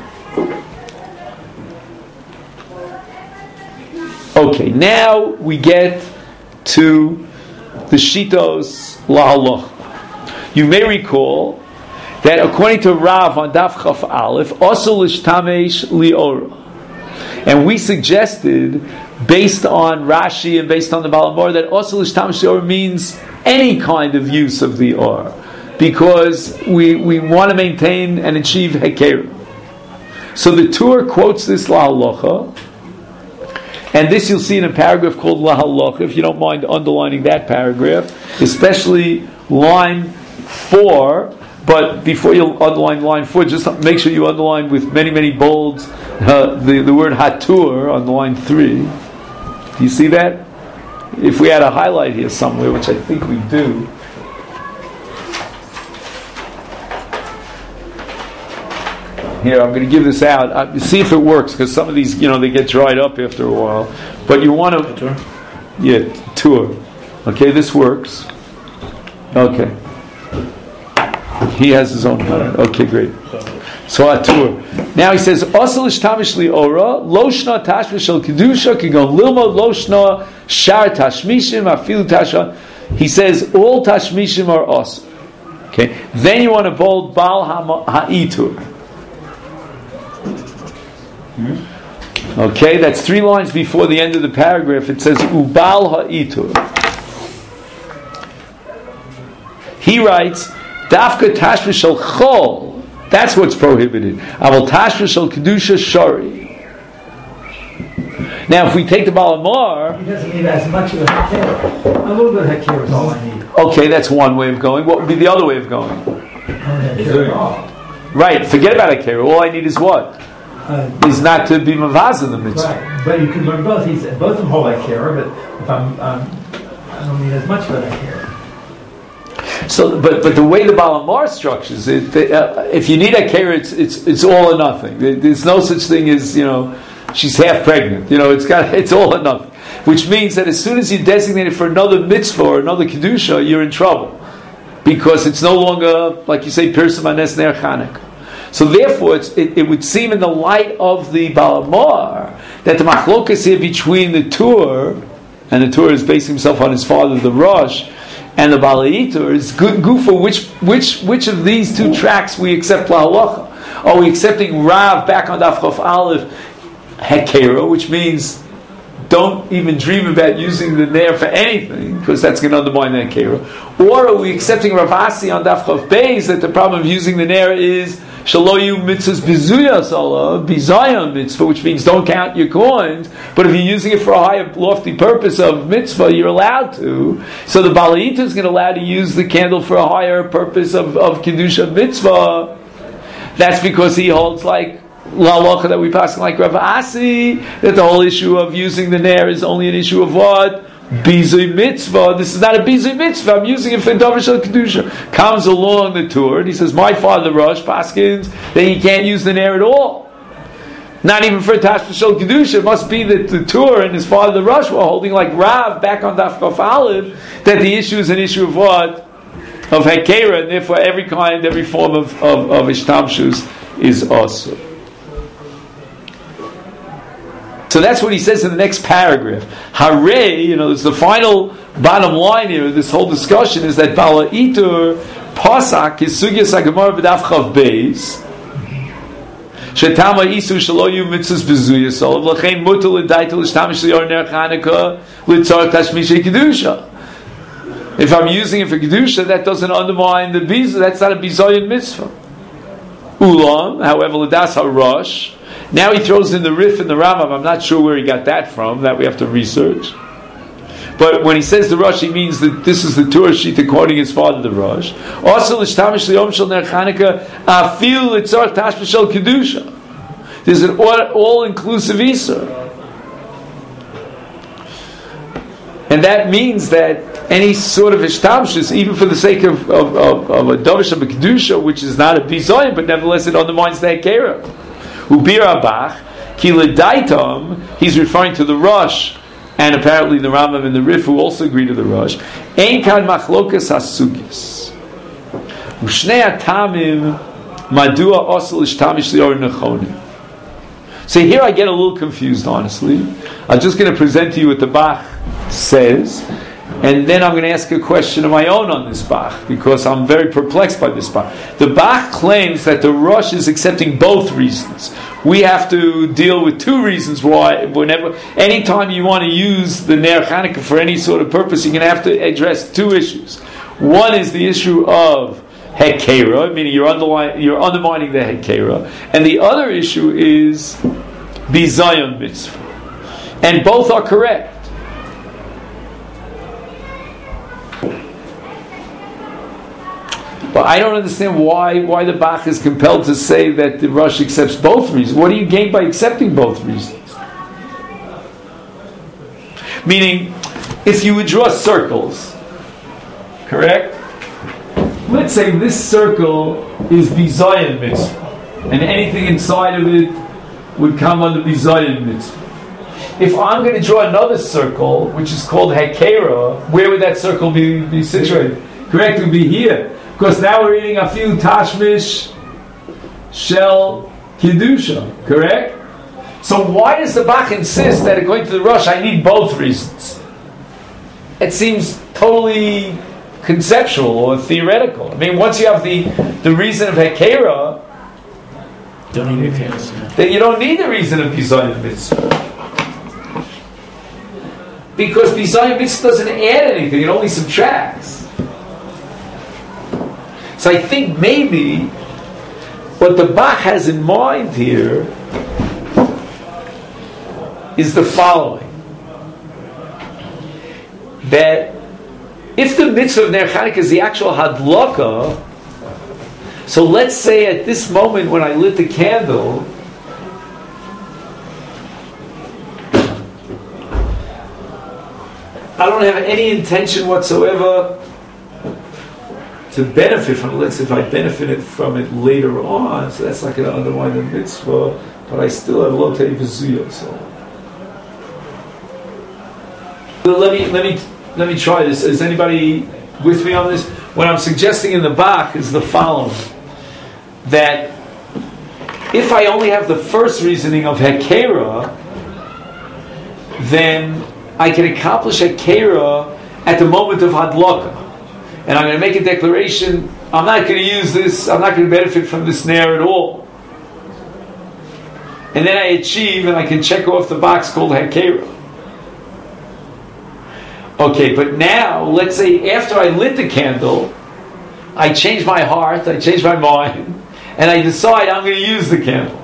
Okay, now we get to the Shitos Lahaloch. You may recall that according to Rav on Daf Chaf Aleph, Osel Ishtamesh Liora. And we suggested, based on Rashi and based on the Baal Hamor, that Osel Ishtamesh Liora means any kind of use of the Or, because we, we want to maintain and achieve Hekera. So the Tur quotes this Lahalocha, and this you'll see in a paragraph called Lahalocha, if you don't mind underlining that paragraph, especially line four, but before you underline line four, just make sure you underline with many, many bolds uh, the, the word Hatur on line three. Do you see that? If we had a highlight here somewhere, which I think we do, here, I'm going to give this out. Uh, see if it works, because some of these, you know, they get dried up after a while. But you want to, Tour? yeah, tour. Okay, this works. Okay, he has his own. Okay, great. So a tour. Now he says, "Asal ishtamish liora loshna tashmish shel kedusha kigon lilmod loshna shar tashmishim afilu tasha." He says all tashmishim are us. Okay, then you want to bold bal ha'itur. Okay, that's three lines before the end of the paragraph. It says Ubal Ha'itur. He writes Dafka Tashva Shel Chol. That's what's prohibited. Aval Tashva Shel Kedusha Shari. Now, if we take the Baal Hamor, He doesn't need as much of a Hekera. A little bit of Hekera is all I need. okay, that's one way of going. What would be the other way of going? I don't have Hekera at all. Right, forget about a Kera. All I need is what? Uh, Is not to be mavaz in the mitzvah. Right, but you can learn both. He's both of them hold Hekera, but if I'm, um, I don't need as much of a Hekera. So, but but the way the Baal Hamor structures it, the, uh, if you need a Kera, it's it's it's all or nothing. There, there's no such thing as, you know, she's half pregnant. You know, it's got it's all or nothing. Which means that as soon as you designate it for another mitzvah or another kedusha, you're in trouble, because it's no longer, like you say, Pirsum Anes Ner Chanukah. So therefore, it's, it, it would seem in the light of the Baal Hamor that the machlokas here between the Tur, and the Tur is basing himself on his father, the Rosh, and the Baal Ha'itur is good for which which which of these two tracks we accept lahalacha. Are we accepting Rav back on Daf Chaf Aleph Hekera, which means don't even dream about using the Ner for anything, because that's going to undermine the Hekera? Or are we accepting Rav Asi on Daf Chaf Beis that the problem of using the Ner is Shaloyu mitzvahs bizuyas Allah, bizayon mitzvah, which means don't count your coins, but if you're using it for a higher, lofty purpose of mitzvah, you're allowed to. So the Balaita is going to allow to use the candle for a higher purpose of, of Kedusha mitzvah. That's because he holds like La Locha that we pass like Rav Asi, that the whole issue of using the Nair is only an issue of what? Bizui mitzvah. This is not a bizui mitzvah. I'm using it for Davar Shel Kedusha. Comes along the tour and he says, my father Rosh Paskins, that he can't use the Nair at all. Not even for Tashma Shel Kedusha. It must be that the tour and his father the Rosh were holding like Rav back on Daf Kaf Aleph, that the issue is an issue of what? Of Hekera, and therefore every kind, every form of, of, of Ishtamshus is also. So that's what he says in the next paragraph. Hare, you know, it's the final bottom line here of this whole discussion is that Bala Itur Pasak is Sugyas HaGemara B'daf Chav Beis Shetama Isu Shaloyu Mitzvahs B'zuyas Olav L'chein Mutal L'daitel L'shtamish L'yor Ner Chanukah L'tzor Tashmishay Kedusha. If I'm using it for Kedusha, that doesn't undermine the Biza. That's not a Bizayon mitzvah. Ulam, however, L'das HaRosh. Now he throws in the Rif and the Rambam. I'm not sure where he got that from. That we have to research. But when he says the Rosh, he means that this is the Torah sheet according his father, the Rosh. Also, L'shtamish L'yom Shel Ner Chanukah Afil L'tzor Tashma Shel Kedusha. There's an all-inclusive Isur. And that means that any sort of ishtamshus, even for the sake of, of, of, of a davar shel kedusha, which is not a bizayon, but nevertheless it undermines the hekera. Ubir abach ki ledaitam, he's referring to the Rosh, and apparently the Rambam and the Rif who also agree to the Rosh. Ein kan machlokas hasugis. Ushnei atamim madua osel ishtamish lior nechonim. So here I get a little confused, honestly. I'm just going to present to you what the Bach says, and then I'm going to ask a question of my own on this Bach, because I'm very perplexed by this Bach. The Bach claims that the Rosh is accepting both reasons. We have to deal with two reasons why, whenever, anytime you want to use the Ner Chanukah for any sort of purpose, you're going to have to address two issues. One is the issue of Hekera, meaning you're, underlying, you're undermining the Hekera, and the other issue is Bizayon mitzvah. And both are correct. But I don't understand why why the Bach is compelled to say that the Rosh accepts both reasons. What do you gain by accepting both reasons? Meaning, if you would draw circles, correct? Let's say this circle is Bizayon mitzvah, and anything inside of it would come under Bizayon mitzvah. If I'm going to draw another circle, which is called Hekera, where would that circle be, be situated? Correct, it would be here. Because now we're eating a few Tashmish Shel Kedusha, correct? So why does the Bach insist that according to the Rosh I need both reasons? It seems totally conceptual or theoretical. I mean, once you have the, the reason of Hekera, Don't need the then you don't need the reason of Bizayon Mitzvah. Because Bizayon Mitzvah doesn't add anything, it only subtracts. So I think maybe what the Bach has in mind here is the following: that if the mitzvah of Ner Chanukah is the actual hadlaka, so let's say at this moment when I lit the candle, I don't have any intention whatsoever to benefit from it. Let's say if I benefited from it later on, so that's not going to undermine the mitzvah, but I still have lo tei v'zuyo. So let me let me let me try this. Is anybody with me on this? What I'm suggesting in the Bach is the following: that if I only have the first reasoning of Hekera, then I can accomplish Hekera at the moment of Hadlaka. And I'm going to make a declaration, I'm not going to use this, I'm not going to benefit from this Nair at all. And then I achieve, and I can check off the box called Hekera. Okay, but now, let's say after I lit the candle, I change my heart, I change my mind, and I decide I'm going to use the candle.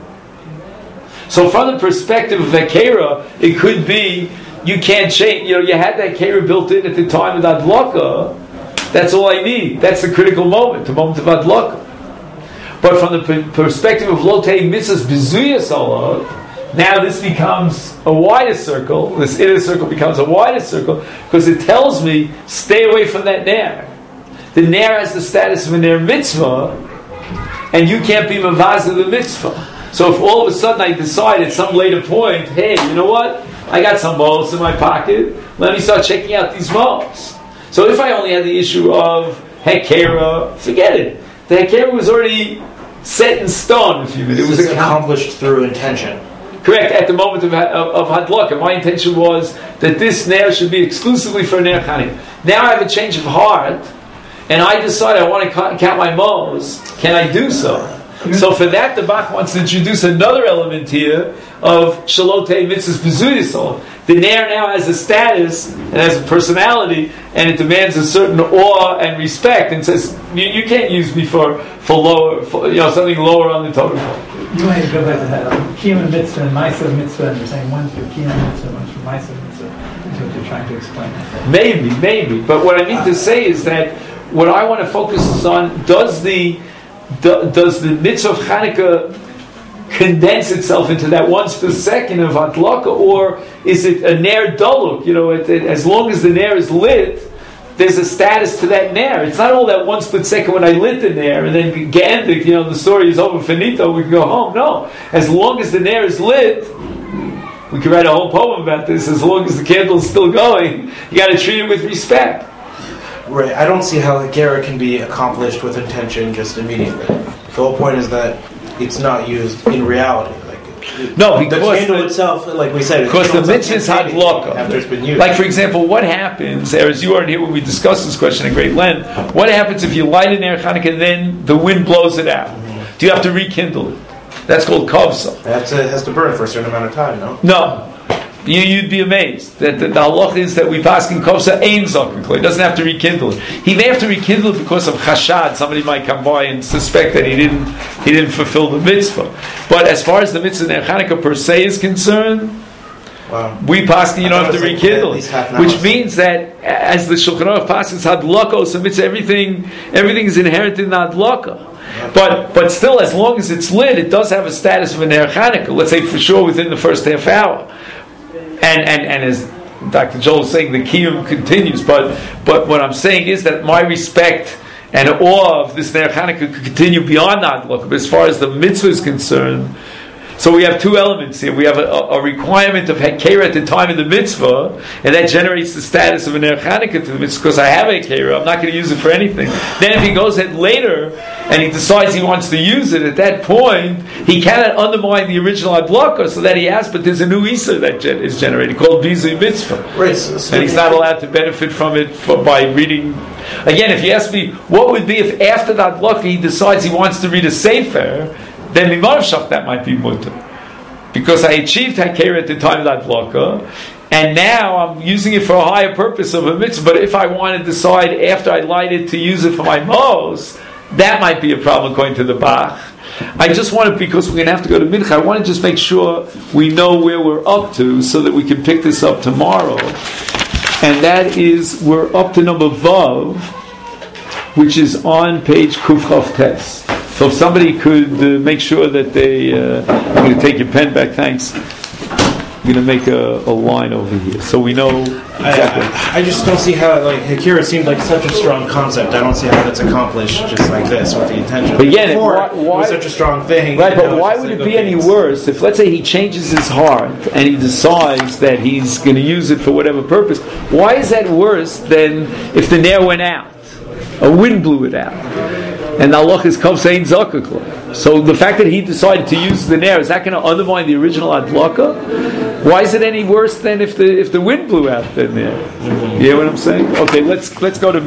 So from the perspective of Akera, it could be you can't change. You know, you had that Akera built in at the time of Adlaka. That's all I need. That's the critical moment, the moment of Adlaka. But from the p- perspective of Lotei Mitzvahs Bizuyas Allah, now this becomes a wider circle. This inner circle becomes a wider circle because it tells me stay away from that Ner. The Ner has the status of a Ner Mitzvah, and you can't be Mavaz of the Mitzvah. So if all of a sudden I decide at some later point, hey, you know what? I got some balls in my pocket. Let me start checking out these balls. So if I only had the issue of Hekera, forget it. The Hekera was already set in stone. If you will. It was accomplished through intention. Correct. At the moment of of, of Hadlaka, my intention was that this Ner should be exclusively for Ner Chanukah. Now I have a change of heart, and I decide I want to count my moles. Can I do so? So for that, the Bach wants to introduce another element here of Shalotei Mitzvahs B'zuyisol. The Ner now has a status and has a personality, and it demands a certain awe and respect, and says, "You, you can't use me for for lower, for, you know, something lower on the totem pole." You want to go back to that um, Kiyum Mitzvah and Ma'aseh Mitzvah, and you're saying one's for Kiyum Mitzvah, one's for Ma'aseh Mitzvah. That's what you're trying to explain. Maybe, maybe. But what I mean to say is that what I want to focus on, does the Do, does the mitzvah of Chanukah condense itself into that one split second of Hatlaka, or is it a Ner Daluk? You know, it, it, as long as the Ner is lit, there's a status to that Ner. It's not all that one split second when I lit the Ner and then Gandik, you know, the story is over, finito, we can go home. No. As long as the Ner is lit, we could write a whole poem about this, as long as the candle is still going, you got to treat it with respect. Right, I don't see how the Gera can be accomplished with intention just immediately. The whole point is that it's not used in reality. Like no, because the candle the, itself, like we said, because the mitzvah is hadlaka. After it's been used. Like for example, what happens? As you aren't here when we discussed this question at great length, what happens if you light an Ner Chanukah and then the wind blows it out? Mm-hmm. Do you have to rekindle it? That's called kavsa. It has to, it has to burn for a certain amount of time. No. No. You, you'd be amazed that the, the halach is that we pass in kavsa ein zakuk. He doesn't have to rekindle it. He may have to rekindle it because of chashad. Somebody might come by and suspect that he didn't he didn't fulfill the mitzvah. But as far as the mitzvah Ner Chanukah per se is concerned, wow. we pass you don't have to rekindle it, which means that as the Shulchan Aruch passes hadlakos and mitzvah, everything everything is inherent in the hadlaka. But but still, as long as it's lit, it does have a status of a Ner Chanukah. Let's say for sure within the first half hour. And, and and as Doctor Joel is saying, the kiyum continues. But but what I'm saying is that my respect and awe of this Ner Chanukah could continue beyond that look. But as far as the mitzvah is concerned, so we have two elements here. We have a, a requirement of Hekera at the time of the mitzvah, and that generates the status of a Ner Chanukah to the mitzvah because I have Hekera. I'm not going to use it for anything. Then if he goes ahead later and he decides he wants to use it, at that point he cannot undermine the original adlaka, so that he has, but there's a new Isa that gen- is generated called Bizu Mitzvah. Right, so, so and he's not allowed to benefit from it for, by reading. Again, if you ask me, what would be if after that adlaka he decides he wants to read a Sefer, then Mimarav Shach, that might be mutter. Because I achieved Hakera at the time of that adlaka, and now I'm using it for a higher purpose of a mitzvah. But if I want to decide after I light it to use it for my mos, that might be a problem according to the Bach. I just want to, because we're going to have to go to Mincha, I want to just make sure we know where we're up to so that we can pick this up tomorrow. And that is, we're up to number Vav, which is on page Kufchav Tes. So if somebody could uh, make sure that they, uh, I'm going to take your pen back, thanks. I'm going to make a, a line over here so we know exactly. I, I, I just don't see how, like, Hekira seemed like such a strong concept. I don't see how that's accomplished just like this with the intention. But again, Before, why, why, it was such a strong thing. Right, but why would it be any worse if, let's say, he changes his heart and he decides that he's going to use it for whatever purpose? Why is that worse than if the Ner went out? A wind blew it out. And the halach is kav sein zakuk. So the fact that he decided to use the Ner, is that going to undermine the original adlaka? Why is it any worse than if the if the wind blew out the Ner? You hear what I'm saying? Okay, let's let's go to